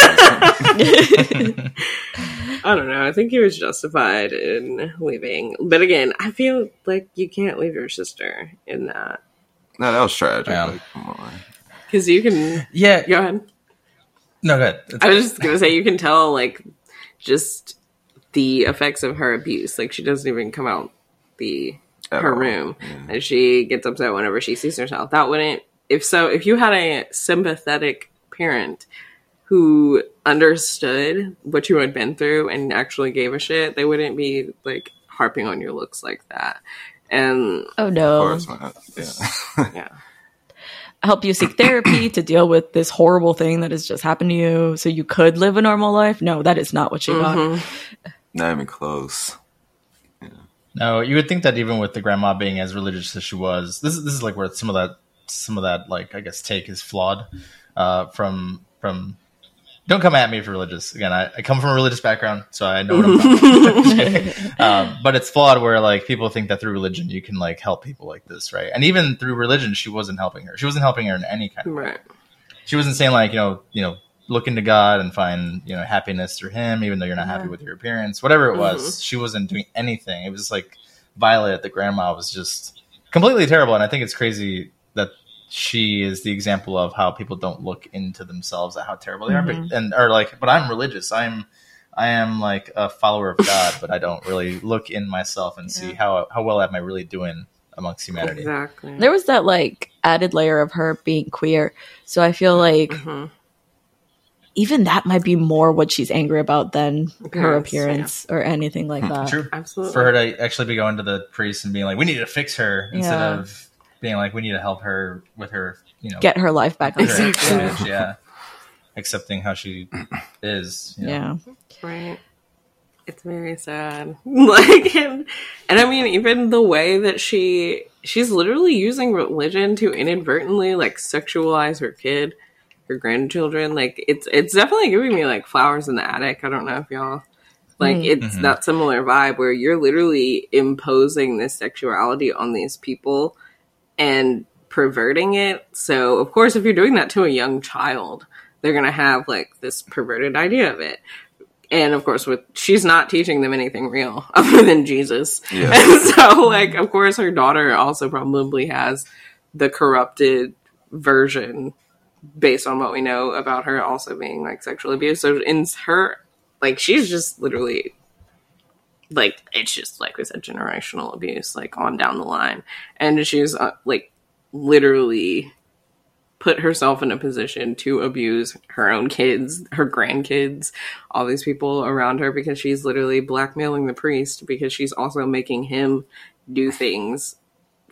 I don't know. I think he was justified in leaving. But again, I feel like you can't leave your sister in that. No, that was tragic. Yeah. Like, come on. Because you can... Yeah. Go ahead. No, go ahead. I was just going to say, you can tell, like, just the effects of her abuse. Like, she doesn't even come out her room. Yeah. And she gets upset whenever she sees herself. That wouldn't... If you had a sympathetic parent who understood what you had been through and actually gave a shit, they wouldn't be, like, harping on your looks like that. And... Oh, no. Of course not. Yeah. Help you seek therapy to deal with this horrible thing that has just happened to you so you could live a normal life. No, that is not what she got. Not even close. Yeah. No, you would think that even with the grandma being as religious as she was, this is like where some of that like, I guess, take is flawed. From don't come at me for religious. Again, I come from a religious background, so I know what I'm talking about. But it's flawed where like people think that through religion you can like help people like this, right? And even through religion, she wasn't helping her. She wasn't helping her in any kind of way. Right. She wasn't saying like, you know, look into God and find, you know, happiness through him, even though you're not happy with your appearance, whatever it was. She wasn't doing anything. It was like Violet, the grandma, was just completely terrible. And I think it's crazy that she is the example of how people don't look into themselves at how terrible they are, but I'm religious. I am like a follower of God, but I don't really look in myself and see how well am I really doing amongst humanity. Exactly. There was that like added layer of her being queer, so I feel like even that might be more what she's angry about than her appearance or anything like that. True. Absolutely. For her to actually be going to the priest and being like, we need to fix her instead of being like, we need to help her with her, you know, get her life back on track. Yeah. Accepting how she is. You know? Yeah. Right. It's very sad. Like, and I mean, even the way that she's literally using religion to inadvertently like sexualize her kid, her grandchildren. Like, it's definitely giving me like Flowers in the Attic. I don't know if y'all like it's that similar vibe where you're literally imposing this sexuality on these people and perverting it. So of course, if you're doing that to a young child, they're going to have like this perverted idea of it. And of course, she's not teaching them anything real other than Jesus. Yeah. And so like, of course, her daughter also probably has the corrupted version based on what we know about her also being like sexually abused. So in her, like, she's just literally like, it's just like we said, generational abuse, like on down the line. And she's like literally put herself in a position to abuse her own kids, her grandkids, all these people around her, because she's literally blackmailing the priest because she's also making him do things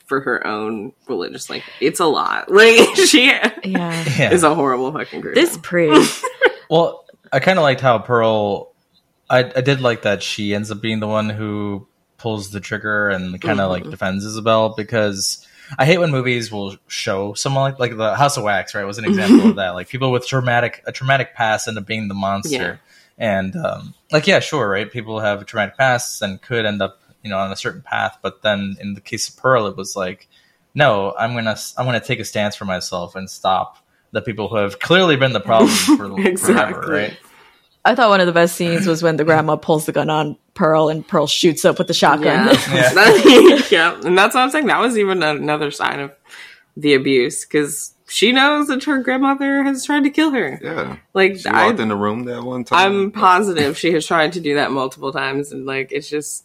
for her own religious, like, it's a lot. Like, she Yeah. is a horrible fucking person. This priest. Well, I kind of liked how Pearl. I did like that she ends up being the one who pulls the trigger and kind of like defends Isabel, because I hate when movies will show someone like the House of Wax, right? Was an example of that. Like people with a traumatic past end up being the monster. Yeah. And like, yeah, sure, right? People have traumatic pasts and could end up, on a certain path. But then in the case of Pearl, it was like, no, I'm gonna take a stance for myself and stop the people who have clearly been the problem for exactly. forever, right? I thought one of the best scenes was when the grandma pulls the gun on Pearl and Pearl shoots up with the shotgun. Yeah. And that's what I'm saying. That was even another sign of the abuse, because she knows that her grandmother has tried to kill her. Yeah. Like, she walked in the room that one time. I'm positive she has tried to do that multiple times, and like, it's just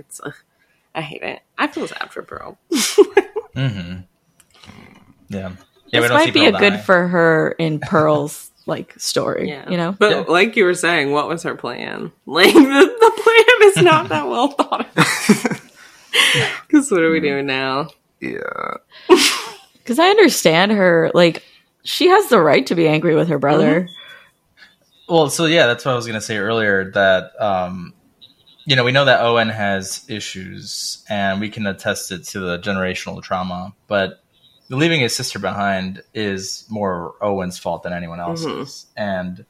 I hate it. I feel sad for Pearl. Mm-hmm. Yeah. This might be a good for her in Pearl's like story, But like you were saying, what was her plan? Like the plan is not that well thought out. Because what are we doing now? Yeah. Because I understand her. Like, she has the right to be angry with her brother. Well, so yeah, that's what I was going to say earlier. That we know that Owen has issues, and we can attest it to the generational trauma, but leaving his sister behind is more Owen's fault than anyone else's. And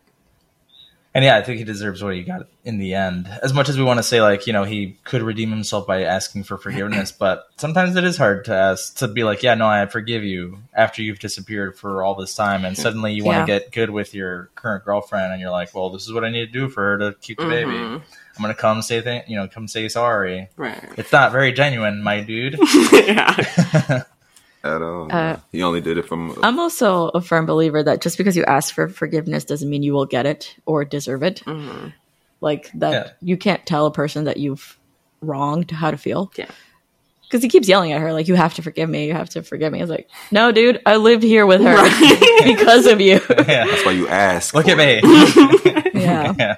yeah, I think he deserves what he got in the end. As much as we want to say, like, he could redeem himself by asking for forgiveness, but sometimes it is hard to ask, to be like, yeah, no, I forgive you after you've disappeared for all this time. And suddenly you want to get good with your current girlfriend, and you're like, well, this is what I need to do for her to keep the baby. I'm going to come say sorry. Right. It's not very genuine, my dude. Yeah. At all. He only did it from... I'm also a firm believer that just because you ask for forgiveness doesn't mean you will get it or deserve it. Like, that you can't tell a person that you've wronged how to feel. Yeah. Because he keeps yelling at her, like, you have to forgive me, you have to forgive me. It's like, no, dude, I lived here with her because of you. Yeah. That's why you ask. Look at me. Yeah.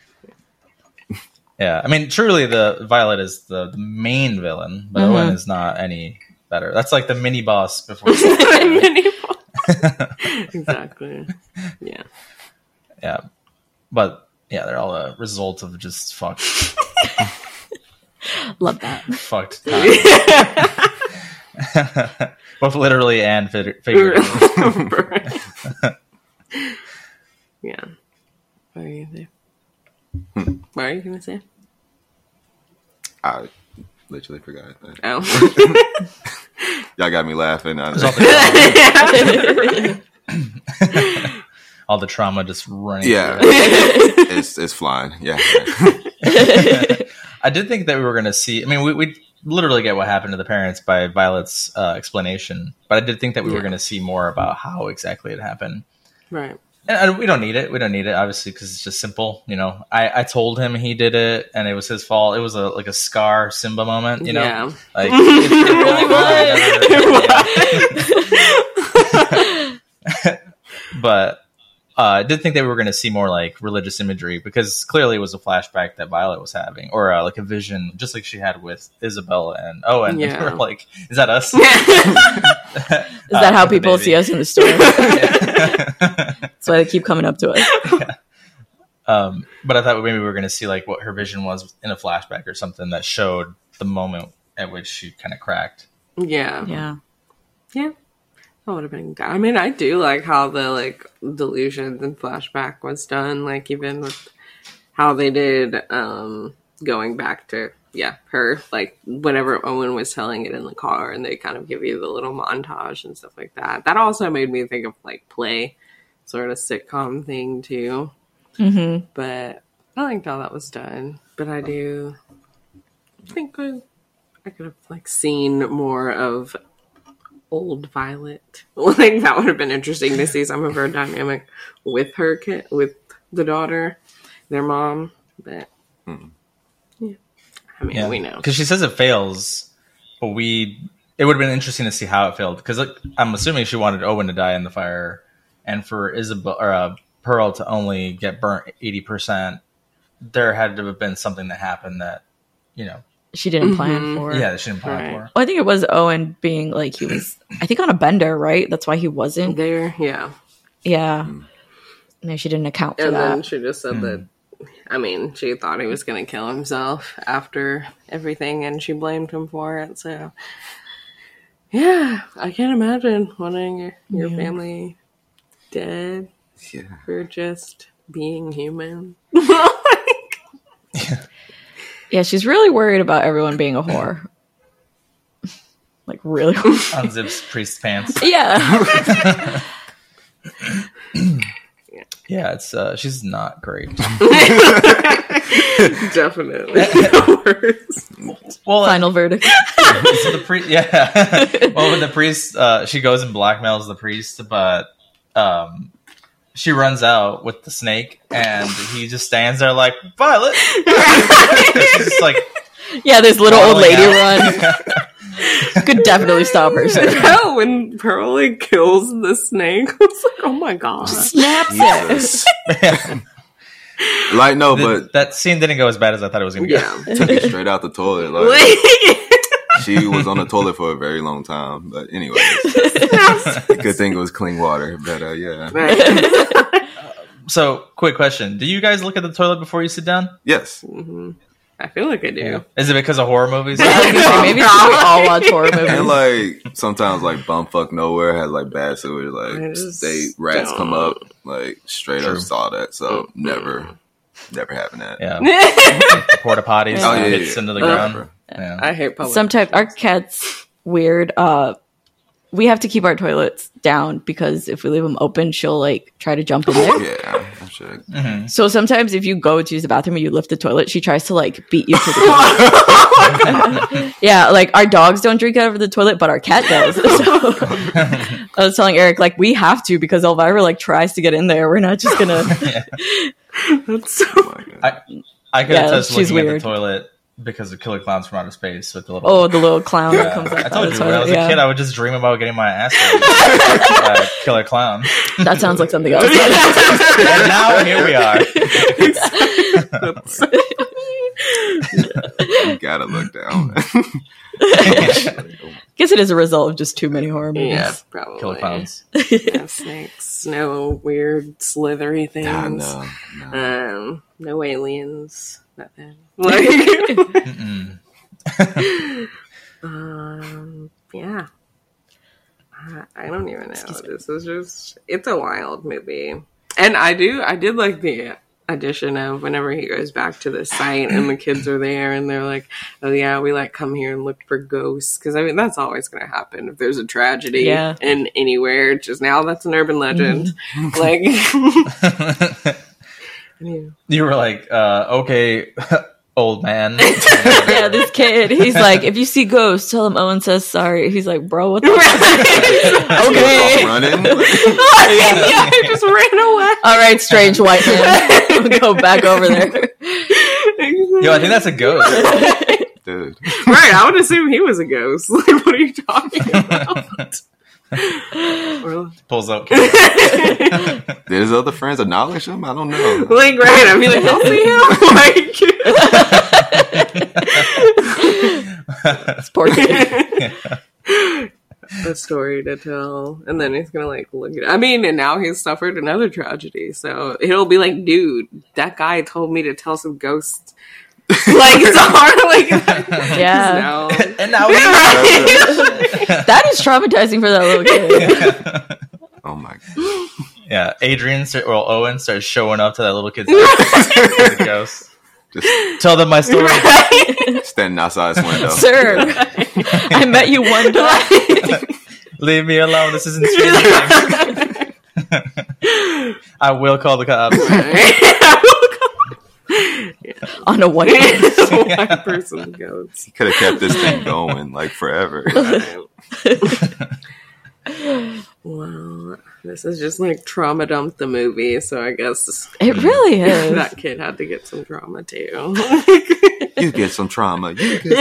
Yeah. I mean, truly, the Violet is the main villain, but Owen is not any... better. That's like the mini boss before. Mini boss. Exactly. Yeah. Yeah. But yeah, they're all a result of just fucked. Love that. Fucked time. Both literally and figuratively. Yeah. What are you gonna say? What are you gonna say? I literally forgot. Oh. Y'all got me laughing. All the trauma just running. Yeah. It's flying. Yeah. I did think that we were going to see... I mean, we literally get what happened to the parents by Violet's explanation, but I did think that we were going to see more about how exactly it happened. Right. And we don't need it. We don't need it, obviously, because it's just simple. I told him he did it, and it was his fault. It was like a Scar Simba moment, Yeah. Like, But I did think that we were going to see more like religious imagery, because clearly it was a flashback that Violet was having, or like a vision, just like she had with Isabel and Owen. Yeah. We're like, is that us? Is that how people see us in the store? That's why they keep coming up to us. Yeah. But I thought maybe we were going to see like what her vision was in a flashback or something that showed the moment at which she kind of cracked. Yeah. Yeah. Yeah. That would have been good. I mean, I do like how the like delusions and flashback was done, like even with how they did going back to her, like whenever Owen was telling it in the car, and they kind of give you the little montage and stuff like that. That also made me think of like Play, sort of sitcom thing too. Mm-hmm. But I liked how that was done. But I do think I could have like seen more of old Violet. Like that would have been interesting to see some of her dynamic with her kid, with the daughter, their mom. But yeah, I mean, we know because she says it fails, but it would have been interesting to see how it failed, because I'm assuming she wanted Owen to die in the fire, and for Isabel or Pearl to only get burnt 80%. There had to have been something that happened that she didn't plan for. Yeah, they shouldn't plan Right. for. Well, I think it was Owen being like he was, I think, on a bender, right? That's why he wasn't. There, yeah. Yeah. No, she didn't account for And then that. she just said that, I mean, she thought he was going to kill himself after everything, and she blamed him for it. So, yeah, I can't imagine wanting your family dead Yeah. for just being human. Yeah, she's really worried about everyone being a whore. Like, really? Unzips priest's pants. Yeah. Yeah, it's she's not great. Definitely. Well, Final verdict. so the priest, yeah. Well, when the priest, she goes and blackmails the priest, but she runs out with the snake, and he just stands there like, Violet. She's just like, Yeah, there's little old lady crawling run. Could definitely stop her. So. Yeah, when Pearl like kills the snake, I was like, oh my god. Snaps it. Jesus. Like, no, but that scene didn't go as bad as I thought it was going to go. Yeah. took it straight out the toilet. Like, Like, she was on the toilet for a very long time. But anyway, good thing it was clean water. But yeah. right. So, quick question: do you guys look at the toilet before you sit down? Yes. I feel like I do. Is it because of horror movies? I was gonna say, maybe it's 'cause we all watch horror movies. And like sometimes like bumfuck nowhere has like bad sewage, I like just rats come don't. up, like straight True. up saw that. So never having that. Yeah, the porta potties Oh, yeah, hits yeah. into the ground. Yeah. I hate public. Sometimes our cat's weird. We have to keep our toilets down because if we leave them open, she'll like try to jump in there. Yeah, I'm sure. So sometimes if you go to use the bathroom and you lift the toilet, she tries to like beat you to the toilet. Yeah, like our dogs don't drink out of the toilet, but our cat does. So I was telling Eric, like, we have to because Elvira like tries to get in there. We're not just gonna. That's so Oh my God. I could Yeah, attest she's looking at weird. the toilet because of Killer Clowns from Outer Space with the little. Oh, the little clown that Yeah. comes out. I told of you the when I was toilet. a kid, I would just dream about getting my ass raped by a killer clown. That sounds like something else. And now here we are. You gotta look down. Guess it is a result of just too many horror movies. yeah, probably. Killer clowns. No snakes, no weird slithery things. Nah, no. No aliens, nothing. Like, Mm-mm. yeah. I don't even know. This is just, it's a wild movie. And I did like the addition of whenever he goes back to the site and the kids are there and they're like, oh yeah, we like come here and look for ghosts. Cause I mean, that's always going to happen if there's a tragedy Yeah. in anywhere. Just now that's an urban legend. Like, yeah. You were like, okay, old man. Yeah, this kid, he's like, if you see ghosts, tell him Owen says sorry. He's like, bro, what the fuck? Okay. Running. Yeah, I just ran away. All right, strange white man. We'll go back over there. Yo, I think that's a ghost. Dude. Right, I would assume he was a ghost. Like, what are you talking about? Or- Pulls up. Did his other friends acknowledge him? I don't know. like, right, I mean, like, I'll see him. Like, This poor kid. a story to tell, and then he's gonna like look at. I mean, and now he's suffered another tragedy, so it'll be like, dude, that guy told me to tell some ghosts. Like, it's hard. Like, Yeah. no. And now That is traumatizing for that little kid. Oh my God. yeah, Owen starts showing up to that little kid's house. The ghost. Just Tell them my story. standing outside his window. Sir, I met you one time. Leave me alone. This isn't Stranger Things. I will call the cops. On a white man. One person goes. He could have kept this thing going like forever. Well, this is just like Trauma Dump the movie, so I guess It really is. that kid had to get some trauma too. You get some trauma. You get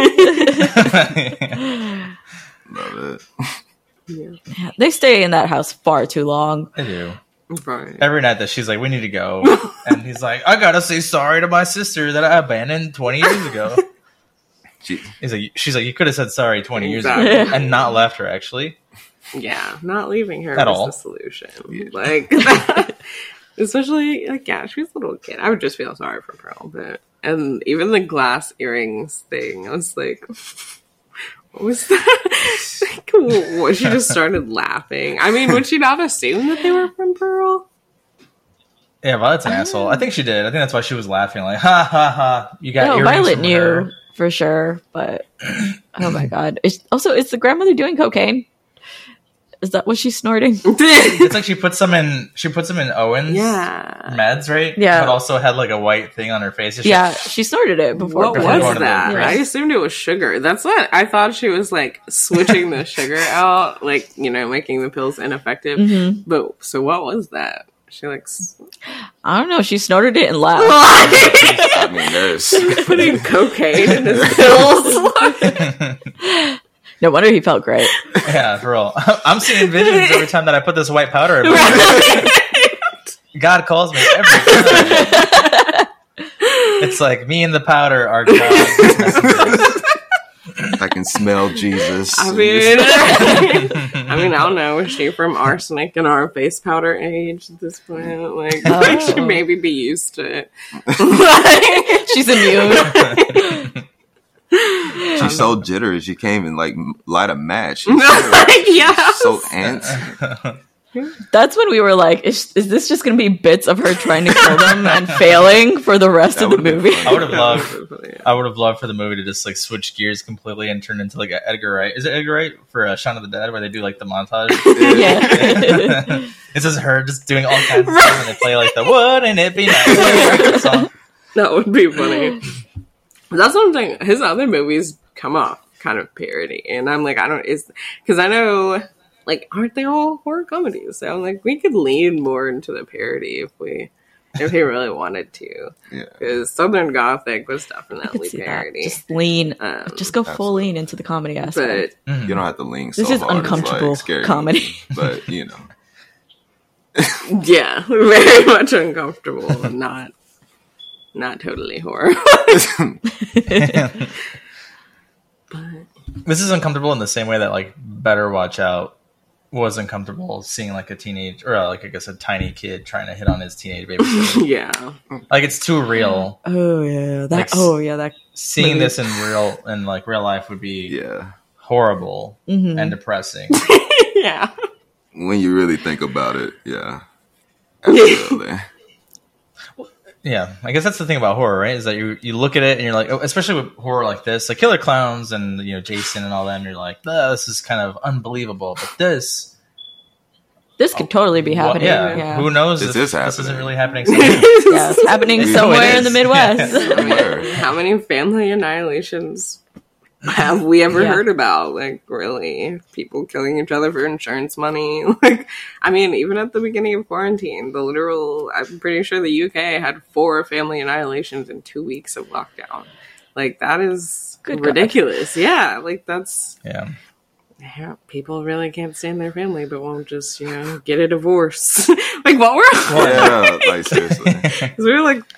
Love it. Yeah. They stay in that house far too long. I do. Right. Every night that she's like, we need to go. And he's like, I gotta say sorry to my sister that I abandoned 20 years ago. She's like, you could have said sorry 20 years ago Exactly. and not left her, actually. Yeah, not leaving her At was all. the solution. Like, especially, like, yeah, she was a little kid. I would just feel sorry for Pearl. And even the glass earrings thing, I was like, what was that? Like, what, she just started laughing. I mean, would she not assume that they were from Pearl? Yeah, Violet's an asshole. I think she did. I think that's why she was laughing, like, ha ha ha. You got earrings Violet from knew her. for sure, but oh my god! Is the grandmother doing cocaine? Is that what she's snorting? It's like she puts them in Owen's Yeah. meds, right? Yeah. But also had like a white thing on her face. It's Yeah, she snorted it before. What before was going to that? the I assumed it was sugar. That's what I thought. She was like switching the sugar out, like, you know, making the pills ineffective. Mhm. But so what was that? She like I don't know. She snorted it and laughed. I mean, there's putting cocaine in his pills. No wonder he felt great. Yeah, for real. I'm seeing visions every time that I put this white powder in my mouth. God calls me every time. It's like me and the powder are God's messengers. I can smell Jesus. I mean, I don't know. Is she from arsenic and our face powder age at this point? Like, I should maybe be used to it. She's immune. She's so jittery. She can't even like light a match. Yeah. So antsy. That's when we were like, is this just going to be bits of her trying to kill them and failing for the rest That of the would've been movie? fun. I would have loved for the movie to just like switch gears completely and turn into like a Edgar Wright. Is it Edgar Wright for Shaun of the Dead where they do like the montage? Yeah. It's just her just doing all kinds of stuff and they play like the "Wouldn't It Be Nice" song. That would be funny. That's one thing. His other movies come off kind of parody, and I'm like, because I know, like, aren't they all horror comedies? So I'm like, we could lean more into the parody if we really wanted to. Yeah. Because Southern Gothic was I could definitely see that. parody. Just lean. Just Go full absolutely. lean into the comedy aspect. but You don't have to lean so This is hard. It's uncomfortable like scary comedy. movie, but you know. yeah, very much uncomfortable and not totally horror. But This is uncomfortable in the same way that like Better Watch Out was uncomfortable seeing like a teenage or like I guess a tiny kid trying to hit on his teenage babysitter. yeah, Like it's too real. Oh yeah, that. Seeing movie. this in real life would be Yeah. horrible Mhm. and depressing. yeah. When you really think about it, yeah. Absolutely. Yeah, I guess that's the thing about horror, right? Is that you look at it and you're like, oh, especially with horror like this, like Killer Clowns and Jason and all that, and you're like, this is kind of unbelievable. But this This could totally be happening. yeah, who knows This if is this happening. isn't really happening somewhere. Yeah, it's happening You know somewhere it in the is. Midwest. I mean, Somewhere. how many family annihilations have we ever Yeah. heard about? Like, really? People killing each other for insurance money? Like, I mean, even at the beginning of quarantine, I'm pretty sure the UK had 4 family annihilations in 2 weeks of lockdown. Like, that is Good God. ridiculous. Yeah, like, that's... Yeah, Yeah, people really can't stand their family, but won't just, get a divorce. Like, what were... Yeah, like seriously. Because we were like...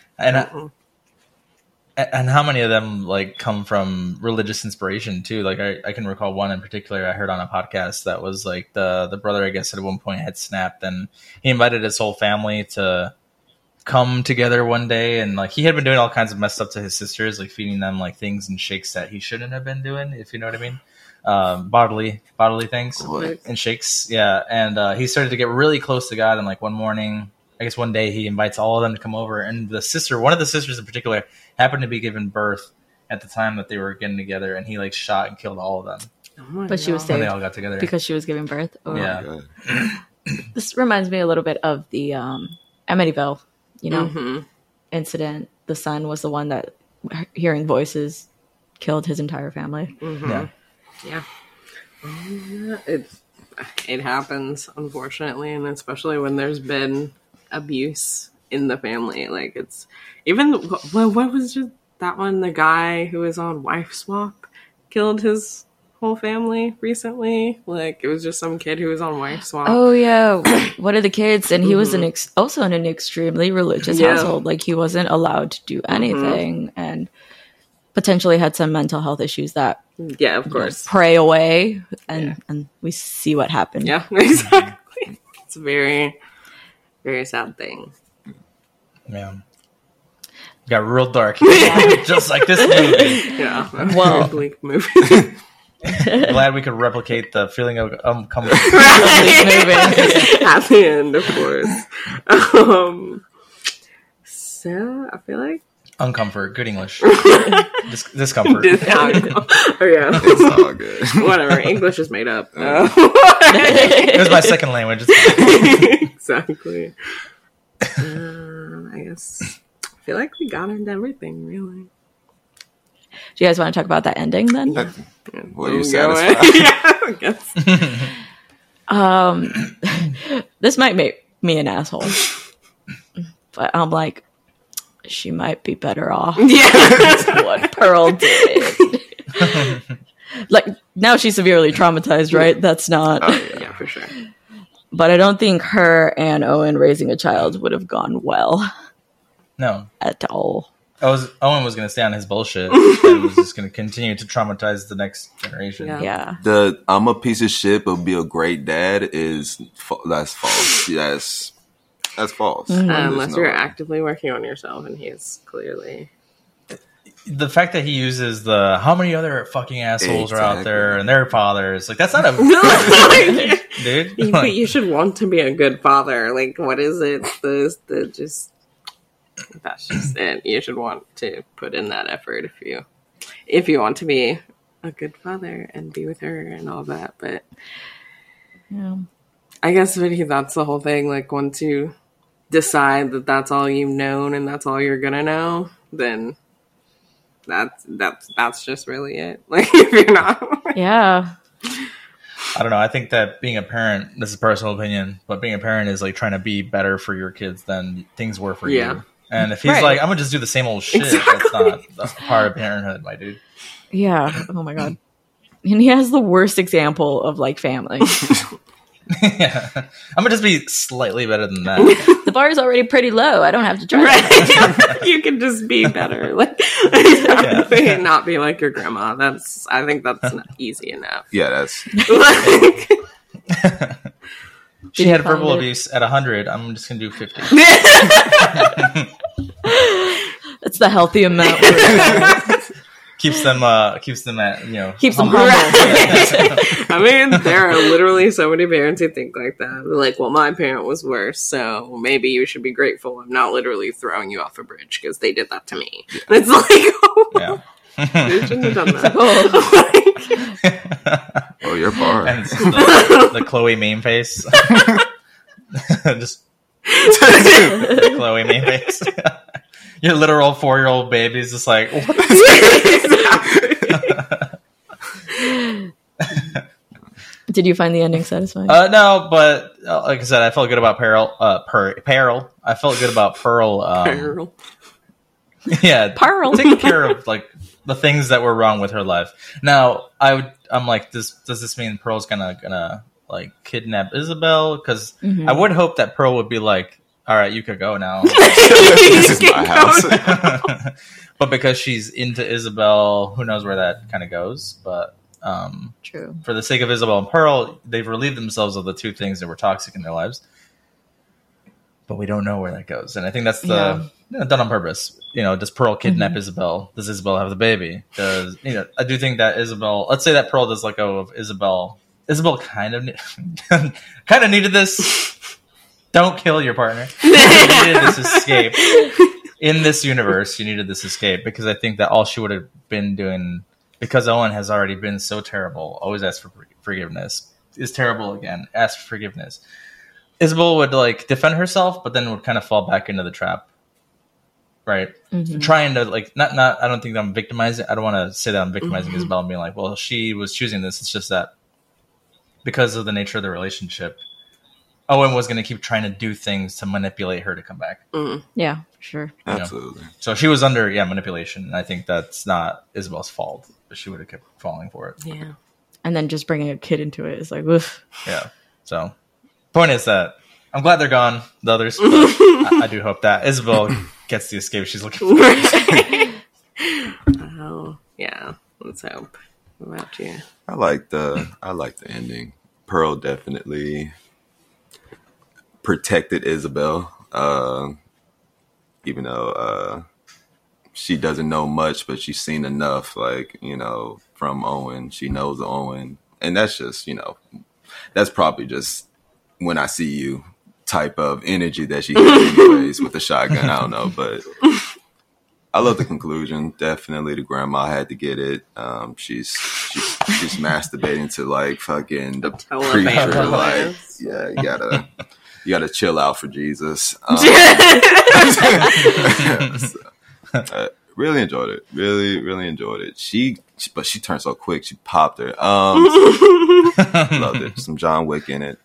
and how many of them like come from religious inspiration too? Like I can recall one in particular I heard on a podcast that was like the brother I guess at one point had snapped and he invited his whole family to come together one day and like he had been doing all kinds of messed up to his sisters, like feeding them like things and shakes that he shouldn't have been doing, if you know what I mean. Bodily things What? and shakes. Yeah. And he started to get really close to God and like one day he invites all of them to come over and one of the sisters in particular happened to be given birth at the time that they were getting together and he like shot and killed all of them Oh my But she was God. when they saved all got together. because she was giving birth. Or, Yeah. God. This reminds me a little bit of the Amityville, Mhm. incident. The son was the one that, hearing voices, killed his entire family. Mhm. Yeah. Yeah. It happens, unfortunately, and especially when there's been abuse in the family. Like, it's even what was just that one? The guy who was on Wife Swap killed his whole family recently. Like, it was just some kid who was on Wife Swap. Oh yeah, one of the kids, and he was also in an extremely religious Yeah. household. Like he wasn't allowed to do anything, and potentially had some mental health issues that Yeah, of course. pray away, and we see what happened. Yeah, exactly. It's a very, very sad thing. Yeah. Got real dark. Just like this movie. Yeah. Well- bleak movie. Glad we could replicate the feeling of comfort. At the end, of course. So I feel like Uncomfort. Good English. Discomfort. oh yeah, It's all good. whatever. English is made up. It was my second language. Exactly. I guess I feel like we got into everything, really. Do you guys want to talk about that ending then? Well, you're Go away. satisfied. Yeah, I guess. This might make me an asshole, but I'm like, she might be better off. Yeah. What Pearl did. Like, now she's severely traumatized, right? That's not. Yeah, for sure. But I don't think her and Owen raising a child would have gone well No. at all. Owen was going to stay on his bullshit and was just going to continue to traumatize the next generation. Yeah. Yeah. The I'm a piece of shit but be a great dad that's false. That's false. Unless There's you're no- actively working on yourself, and he's clearly. The fact that he uses the how many other fucking assholes are out there and their fathers, like that's not a dude. But you should want to be a good father. Like, what is it? That's just it. You should want to put in that effort if you want to be a good father and be with her and all that. But Yeah. I guess that's the whole thing. Like, once you decide that that's all you've known and that's all you're gonna know, then that's just really it. Like, if you're not, Yeah. I don't know. I think that being a parent, this is personal opinion, but being a parent is like trying to be better for your kids than things were for Yeah. you. And if he's Right. like, I'm gonna just do the same old shit, that's part of parenthood, my dude. Yeah. Oh my God. And he has the worst example of like family. Yeah. I'm gonna just be slightly better than that. The bar is already pretty low. I don't have to try. right? You can just be better. Like, not be like your grandma. I think that's not easy enough. Yeah, that's Like, She had find verbal it? abuse at 100. I'm just gonna do 50. That's the healthy amount. keeps them at Keeps them humble. I mean, there are literally so many parents who think like that. They're like, well, my parent was worse, so maybe you should be grateful I'm not literally throwing you off a bridge because they did that to me. And it's like, Yeah. you shouldn't have done that. oh, you're bar. And it's the Chloe meme face. Just the Chloe meme face. Your literal 4-year-old baby's just like, what? Did you find the ending satisfying? No, but like I said, I felt good about Pearl. I felt good about Pearl. Pearl. Yeah, Pearl. taking care of like the things that were wrong with her life. Now, I'm like, does this mean Pearl's gonna like kidnap Isabel? Because I would hope that Pearl would be like, all right, you could go now. This is my house. But because she's into Isabel, who knows where that kind of goes. But True. for the sake of Isabel and Pearl, they've relieved themselves of the two things that were toxic in their lives. But we don't know where that goes. And I think that's done on purpose. Does Pearl kidnap Isabel? Does Isabel have the baby? I do think that Isabel, let's say that Pearl does let go of Isabel. Isabel kind of needed this. Don't kill your partner. You needed this escape. In this universe, you needed this escape because I think that all she would have been doing, because Owen has already been so terrible, always ask for forgiveness, is terrible again, ask for forgiveness. Isabel would like defend herself, but then would kind of fall back into the trap. Right? Trying to like, not, I don't think that I'm victimizing. I don't want to say that I'm victimizing Isabel and being like, well, she was choosing this. It's just that because of the nature of the relationship, Owen was going to keep trying to do things to manipulate her to come back. Yeah, sure. Absolutely. So she was under manipulation, and I think that's not Isabel's fault, but she would have kept falling for it. Yeah. And then just bringing a kid into it is like, oof. Yeah. So point is that I'm glad they're gone, the others. But I do hope that Isabel gets the escape she's looking for. So yeah, let's hope. What about you? I like the ending. Pearl definitely protected Isabel, even though she doesn't know much, but she's seen enough, like, from Owen. She knows Owen, and that's just, that's probably just when I see you type of energy that she has anyways with the shotgun. I don't know, but I love the conclusion. Definitely the grandma had to get it. She's masturbating to like fucking the preacher. Like, yeah, you gotta chill out for Jesus. Really enjoyed it. Really enjoyed it. But she turned so quick. She popped her. Loved it. Some John Wick in it.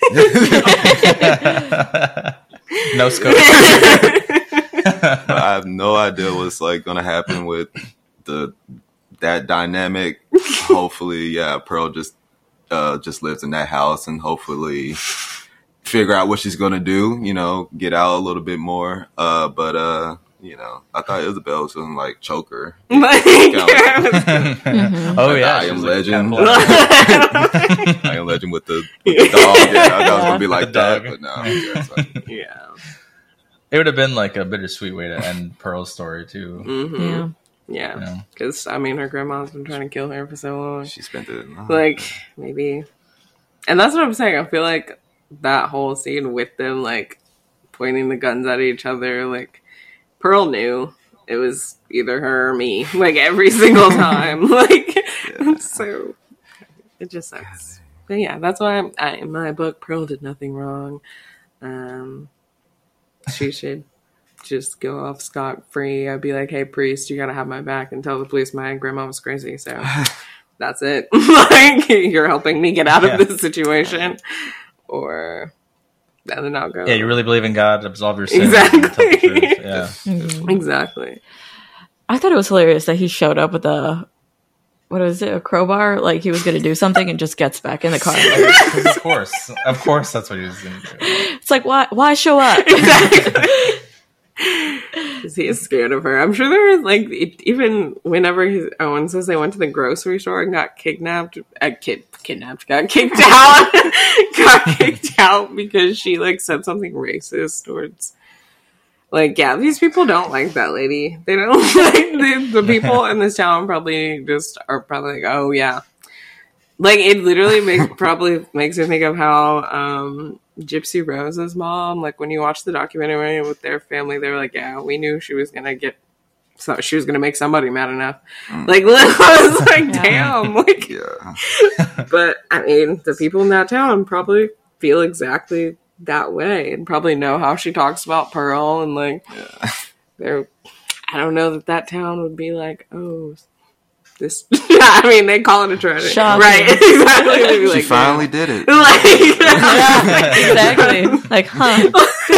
No scope. I have no idea what's like going to happen with that dynamic. Hopefully, yeah, Pearl just lives in that house and hopefully figure out what she's going to do. Get out a little bit more. But I thought Isabel was going to like choke her. Oh yeah, I Am Legend. I Am Legend with the dog. Yeah, I thought it was going to be like that, but no. Yeah. It would have been like a bittersweet way to end Pearl's story too. Mm-hmm. Yeah, because her grandma's been trying to kill her for so long. She spent it like maybe, and that's what I'm saying. I feel like that whole scene with them like pointing the guns at each other, like Pearl knew it was either her or me, like every single time. Like so, it just sucks. But yeah, that's why in my book, Pearl did nothing wrong. She should just go off scot-free. I'd be like, hey, priest, you gotta have my back and tell the police my grandma was crazy. So that's it. Like, you're helping me get out of this situation. Or then I'll go. Yeah, you really believe in God, absolve your sins. Exactly. Yeah. Mm-hmm. Exactly. I thought it was hilarious that he showed up with a crowbar? Like he was going to do something and just gets back in the car. Of course, that's what he was going to do. It's like, why show up? Exactly. Because he is scared of her. I'm sure there was like, even whenever Owen says they went to the grocery store and got kidnapped, got kicked out, got kicked out because she like said something racist towards. Like, yeah, these people don't like that lady. They don't like the people in this town probably are like, oh yeah. Like, it literally makes me think of how Gypsy Rose's mom, like when you watch the documentary with their family, they were like, yeah, we knew she was gonna make somebody mad enough. Like, I was like, damn. Like, yeah. But the people in that town probably feel exactly that way and probably know how she talks about Pearl and like I don't know that town would be like, oh, this they call it a tragedy. Shocking. Right. Exactly. She finally did it. Like, exactly. Like, huh.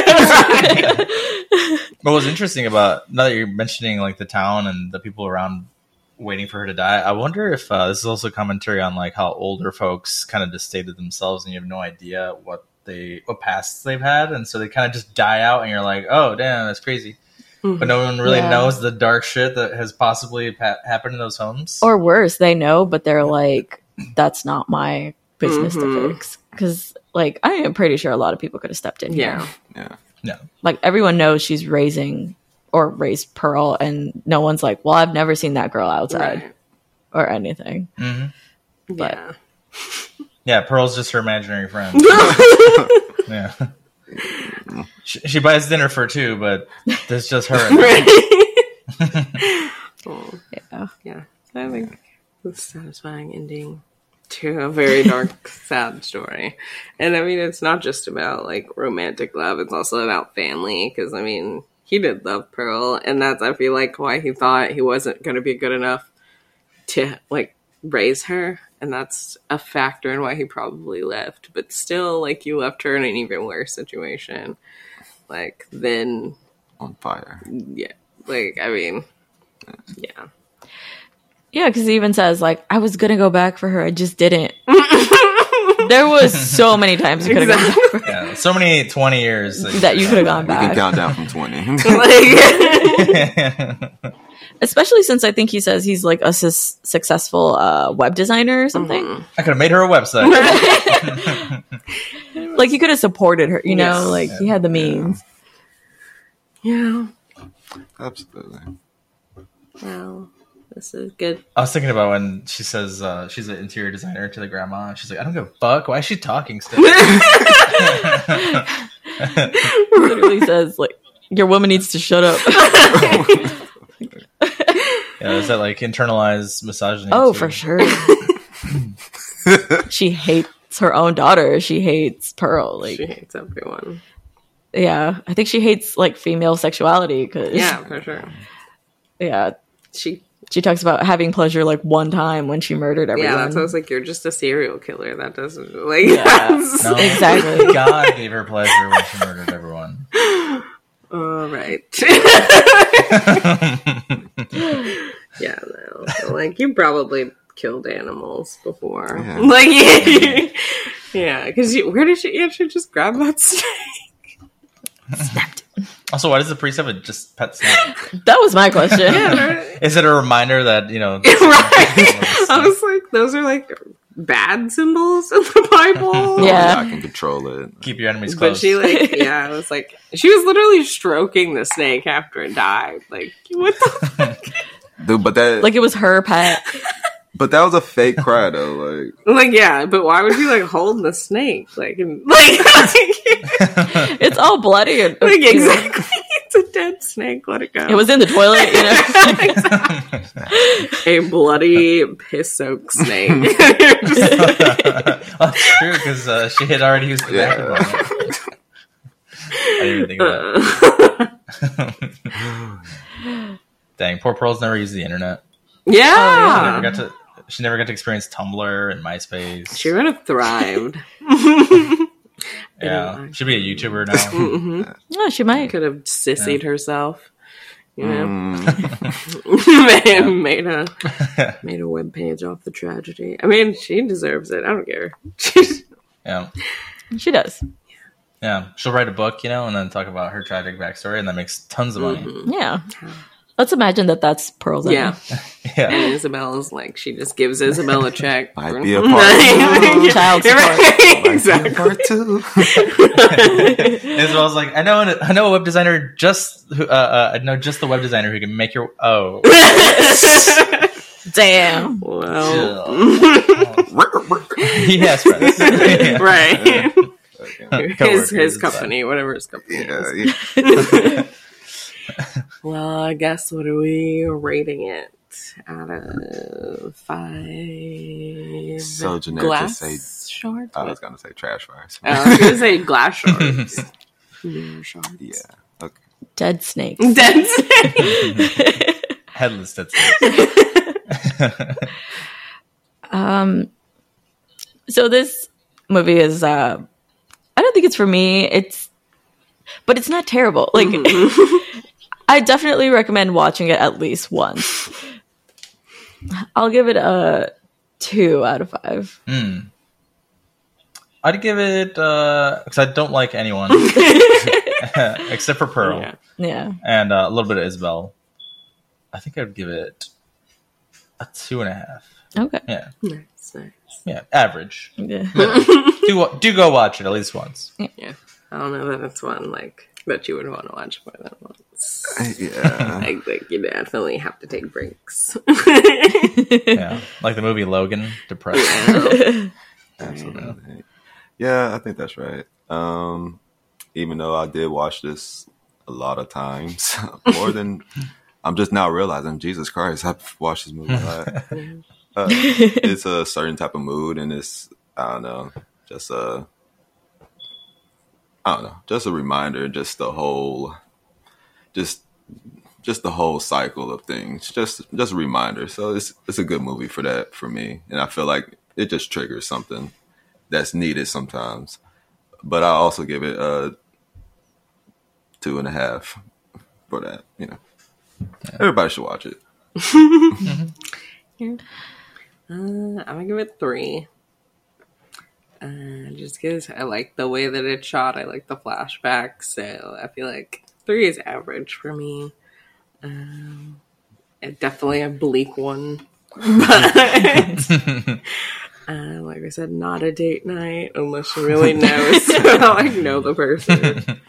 What was interesting about, now that you're mentioning like the town and the people around waiting for her to die, I wonder if this is also commentary on like how older folks kind of just stated themselves and you have no idea what pasts they've had, and so they kind of just die out and you're like, oh damn, that's crazy. But no one really knows the dark shit that has possibly happened in those homes. Or worse, they know, but they're like, that's not my business to fix. Because like, I am pretty sure a lot of people could have stepped in here. Yeah. Like, everyone knows she's raised Pearl, and no one's like, well, I've never seen that girl outside or anything. But yeah, Pearl's just her imaginary friend. Yeah. She buys dinner for two, but there's just her. Yeah. I think it's a satisfying ending to a very dark, sad story. And it's not just about like romantic love; it's also about family. Because he did love Pearl, and that's, I feel like, why he thought he wasn't going to be good enough to like raise her. And that's a factor in why he probably left. But still, like, you left her in an even worse situation. Like, then... On fire. Yeah. Like, yeah. Yeah, because he even says, like, I was going to go back for her. I just didn't. There was so many times you could have gone back. Yeah, so many 20 years That you could have gone We can back. count down from 20. Like, Especially since I think he says he's like a successful web designer or something. I could have made her a website. Like, he could have supported her, you know? Yes. Like, he had the means. yeah. Absolutely. Wow. This is good. I was thinking about when she says she's an interior designer to the grandma. She's like, I don't give a fuck. Why is she talking still? Literally says, like, your woman needs to shut up. Yeah, is that like internalized misogyny? Oh, too? for sure. She hates her own daughter. She hates Pearl. Like, She hates everyone. yeah, I think she hates like female sexuality because Yeah, for sure. yeah, She. she talks about having pleasure like one time when she murdered everyone. Yeah, that's what I was like. You're just a serial killer. That doesn't like. Yeah. that's- No, Exactly. God gave her pleasure when she murdered everyone. All right. Yeah, no. So, like, you probably killed animals before. Yeah. Like, yeah, because where did she actually just grab that snake? Snapped. Also, why does the priest have a just pet snake? That was my question. Is it a reminder that, you know... Right. I was like, those are like bad symbols in the Bible. Yeah. I can control it. Keep your enemies But close. she like, yeah, it was like, she was literally stroking the snake after it died. Like, what the Dude, but that Like, it was her pet. but that was a fake cry though. Like Like, yeah, but why would you like hold the snake? Like, and, like, It's all bloody. And, like exactly. It's a dead snake. Let it go. It was in the toilet, you know. a bloody piss-soaked snake. That's true, because she had already used the Yeah. vacuum. I didn't even think of that. Dang, poor Pearl's never used the internet. Yeah. She never got to experience Tumblr and MySpace. She would have thrived. Yeah, she'd be a YouTuber now. Mm-hmm. Yeah, she might. Could have sissied herself. You know, mm, made a web page off the tragedy. I mean, she deserves it. I don't care. Yeah, She does. yeah. She'll write a book, you know, and then talk about her tragic backstory, and that makes tons of money. Yeah. Let's imagine that that's Pearl's ending. Yeah. Yeah, And Isabella's like, she just gives Isabel a check. Might be a part two. Child support. Exactly. Part two. Isabel's like, I know a web designer I know just the web designer who can make your Damn. Well, yes, friends. Yeah. right. Coworkers his and company, whatever his company is. Yeah, Well, I guess what are we rating it out of 5? So generic to glass say- shards. I was gonna say trash fires. I was gonna say glass shards. Yeah, shards. Yeah. Okay. Dead snakes. Dead. Headless. That's So this movie is I don't think it's for me. But it's not terrible. Like I definitely recommend watching it at least once. I'll give it a 2 out of 5. I'd give it because I don't like anyone except for Pearl Yeah. Yeah. and a little bit of Isabel. I think I'd give it a 2.5. Okay. Yeah, Nice, nice. yeah, average. Yeah. Do go watch it at least once. Yeah. I don't know that it's one like that you would want to watch more than once. Yeah. Like you definitely have to take breaks. Yeah, like the movie Logan, depressed. Absolutely. Yeah, I think that's right. Even though I did watch this a lot of times, more than I'm just now realizing, Jesus Christ, I've watched this movie a lot. It's a certain type of mood, and it's just a reminder, just the whole cycle of things, just a reminder. So it's a good movie for that for me, and I feel like it just triggers something that's needed sometimes. But I also give it a 2.5 for that. You know, everybody should watch it. I'm gonna give it 3. Just because I like the way that it's shot. I like the flashbacks. So I feel like 3 is average for me. Definitely a bleak one. But like I said, not a date night unless you really know the person.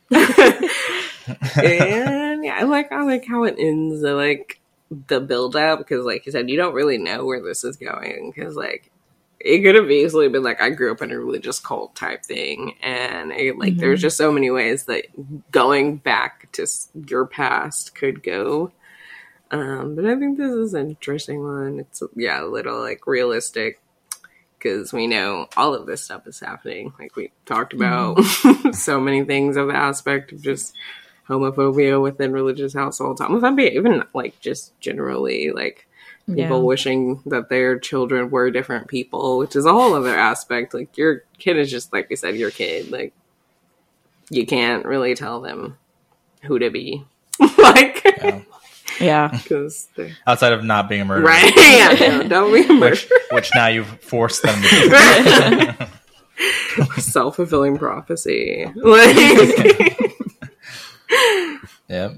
And yeah, I like how it ends. I like the build up because, like you said, you don't really know where this is going because, like, it could have easily been like I grew up in a religious cult type thing, and there's just so many ways that going back to your past could go. But I think this is an interesting one. It's a little like realistic because we know all of this stuff is happening. Like we talked about so many things of the aspect of just homophobia within religious households. Homophobia, even like just generally like people wishing that their children were different people, which is a whole other aspect. Like your kid is just, like we said, your kid. Like you can't really tell them who to be. Like, yeah, because outside of not being a murderer, right? Yeah, no, don't be a murderer. Which now you've forced them to do. Self-fulfilling prophecy. Like, yeah.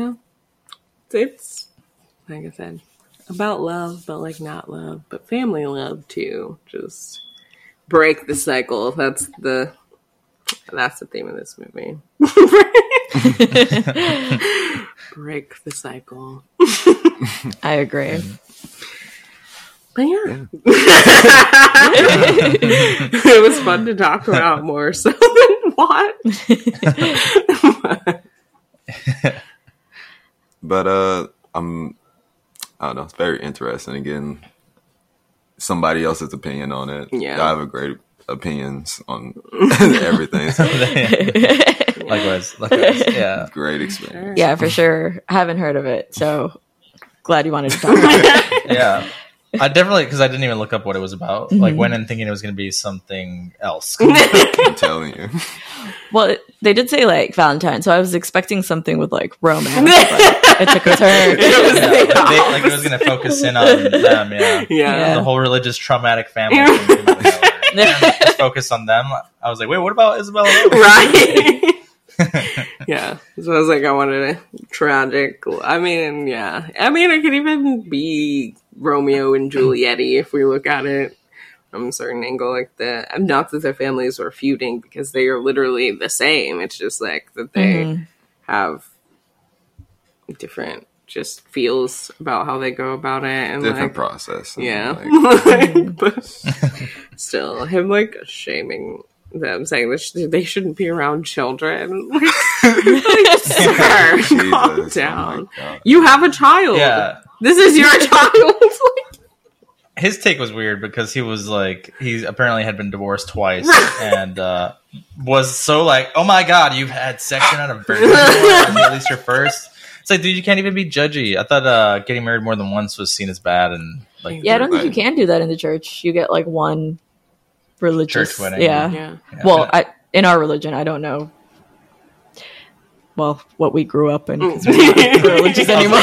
It's like I said, about love, but like not love, but family love too. Just break the cycle. That's the theme of this movie. Break the cycle. I agree. But yeah. It was fun to talk about more so than what. But I don't know, it's very interesting. Again, somebody else's opinion on it. Yeah. I have great opinions on everything. So Likewise. Yeah. great experience. Yeah, for sure. I haven't heard of it, so glad you wanted to talk about it. Yeah. I definitely, because I didn't even look up what it was about. Like, went in thinking it was going to be something else. I'm telling you. Well, they did say like Valentine, so I was expecting something with like romance, but it took a turn. It was going to focus in on them. Yeah. The whole religious traumatic family thing. Just focus on them. I was like, wait, what about Isabella? Right. Yeah. So I was like, I wanted a tragic. I mean, yeah. I mean, it could even be Romeo and Juliet if we look at it from a certain angle. Like not that their families were feuding because they are literally the same. It's just like that they have different just feels about how they go about it and Different like, process. Yeah. Like, But still, him like shaming them, saying that they shouldn't be around children. Like, sir, calm down. Oh You have a child. Yeah. This is your child. His take was weird because he was like, he apparently had been divorced twice and was so like, oh my God, you've had sex, you're not a virgin anymore, at least your first. It's like, dude, you can't even be judgy. I thought getting married more than once was seen as bad. And like, Yeah, I don't think you can do that in the church. You get like one religious church wedding. Yeah. Well, in our religion, I don't know. Well, what we grew up in, because we're not religious anymore.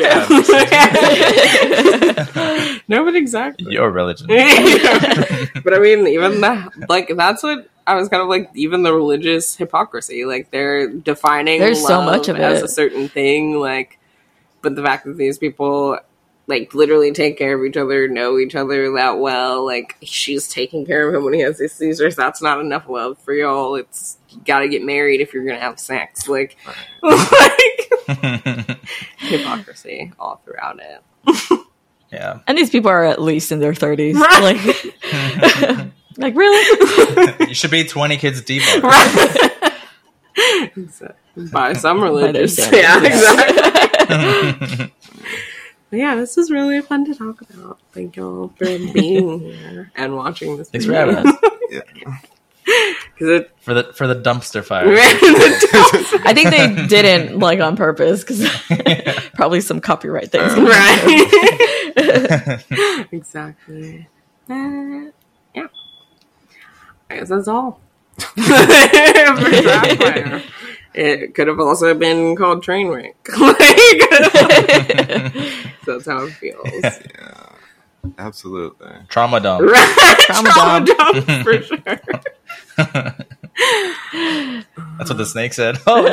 No, but exactly. Your religion. But I mean, even that's what I was kind of like, even the religious hypocrisy, like they're defining There's love so much of as it. a certain thing, like, but the fact that these people like literally take care of each other, know each other that well, like she's taking care of him when he has his seizures, that's not enough love for y'all. It's, you gotta get married if you're gonna have sex. Like, hypocrisy all throughout it. Yeah. And these people are at least in their 30s. Like, like really? You should be 20 kids deep. By some religious. By their Yeah, standards. exactly. Yeah, this is really fun to talk about. Thank y'all for being here and watching this. Thanks for having us. For the dumpster fire. I think they didn't like on purpose because probably some copyright things. Right. Exactly. Yeah. I guess that's all. For Draftfire. It could have also been called Trainwreck. That's how it feels. Absolutely. Trauma dump. Trauma dump for sure. That's what the snake said. Oh,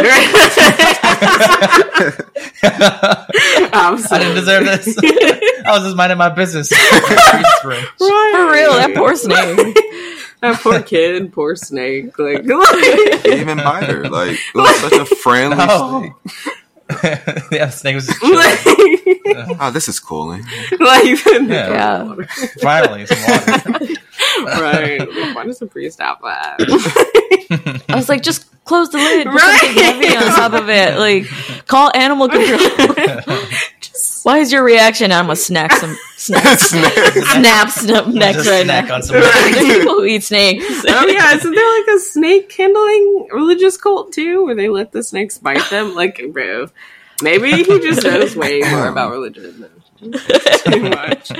I didn't deserve this. I was just minding my business. Right. For real, that poor snake. That poor kid, poor snake. Like, He didn't even bite her. Like, it was such a friendly snake. Yeah, the snake was just chilling. Oh, this is cooling. Yeah. Finally, some water. Right. Like, why does the priest have that? I was like, just close the lid. Put something heavy on top of it. Like, call animal control. Why is your reaction? I'm gonna snack some snaps next Just right snack now. on some. There's people who eat snakes. Oh yeah, isn't there like a snake kindling religious cult too, where they let the snakes bite them? Like, bro, maybe he just knows way more about religion than too much.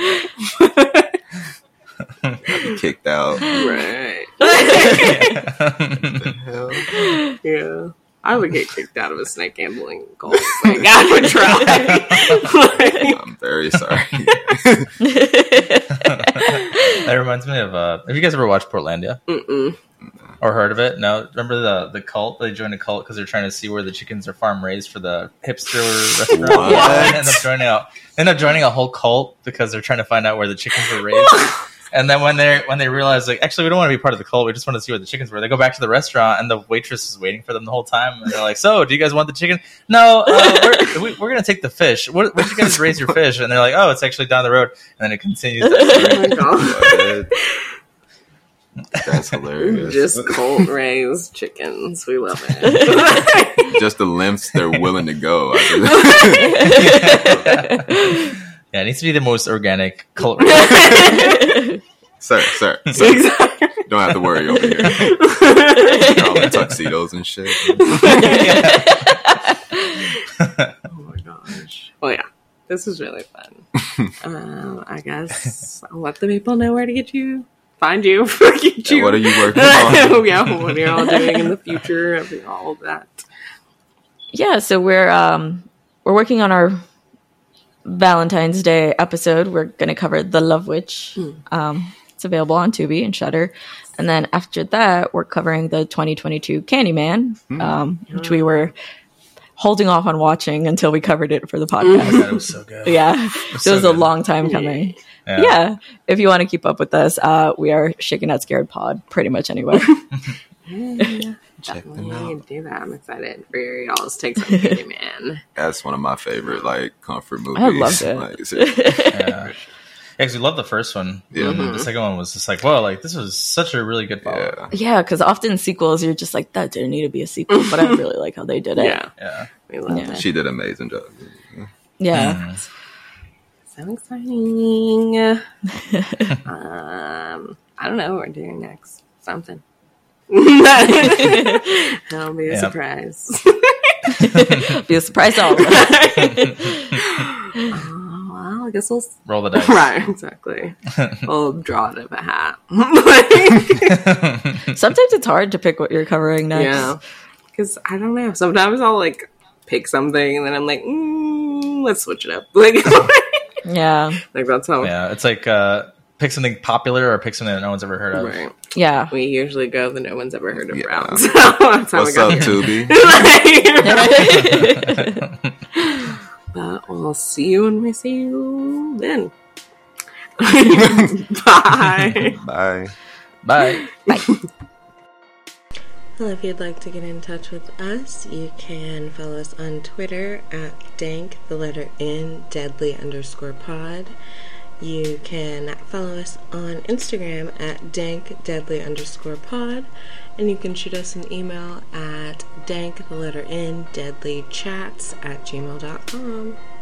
Kicked out. Right. What the hell? Yeah. I would get kicked out of a snake handling cult. Like, I would try. I'm very sorry. That reminds me of. Have you guys ever watched Portlandia? Mm-mm. Or heard of it? No. Remember the cult? They joined a cult because they're trying to see where the chickens are farm raised for the hipster restaurant. What? Yeah, they end up joining a whole cult because they're trying to find out where the chickens were raised. And then when they realize, like, actually, we don't want to be part of the cult. We just want to see where the chickens were. They go back to the restaurant, and the waitress is waiting for them the whole time. And they're like, "So, do you guys want the chicken?" No, we're going to take the fish. Where'd you guys raise your fish? And they're like, "Oh, it's actually down the road." And then it continues. Oh my God. What? That's hilarious. Just cult raised chickens. We love it. Just the lengths they're willing to go. Yeah, it needs to be the most organic cult. Sir. Exactly. Don't have to worry over here. They're all in tuxedos and shit. Oh my gosh. Well, yeah. This is really fun. I guess I'll let the people know where to get you. Find you. Get you. What are you working on? Yeah, what are y'all doing in the future? All of that. Yeah, so we're working on our Valentine's Day episode. We're going to cover The Love Witch. It's available on Tubi and Shudder. And then after that, we're covering the 2022 Candyman, which we were holding off on watching until we covered it for the podcast. That was so good. Yeah, it was a long time coming. Yeah, if you want to keep up with us, we are Shaken Not Scared Pod pretty much anywhere. Check them Definitely out. do that. I'm excited for y'all's takes on Candyman. That's one of my favorite comfort movies. I loved it. Like, seriously. Yeah, because we loved the first one. Yeah. The second one was just like, whoa, like this was such a really good follow. Yeah. Yeah, because often sequels, you're just like, that didn't need to be a sequel, but I really like how they did it. Yeah. We love Yeah. it. She did an amazing job. Yeah. So exciting. I don't know what we're doing next. Something. That'll be a surprise. Be a surprise to all of us. Well, I guess we'll Roll the dice. right, exactly. We'll draw it of a hat. Sometimes it's hard to pick what you're covering next. Yeah, because I don't know. Sometimes I'll like pick something and then I'm like, let's switch it up. Like, Yeah. like that's how. Yeah, it's like pick something popular or pick something that no one's ever heard of. Right. Yeah. We usually go the no one's ever heard of Yeah. route. So that's how What's we got up, here. Tubi? But we'll see you when we see you then. Bye. Bye. Bye. Well, if you'd like to get in touch with us, you can follow us on Twitter at dank, the letter N, deadly_pod. You can follow us on Instagram at dank_deadly_pod. And you can shoot us an email at dank, the letter N, deadlychats@gmail.com.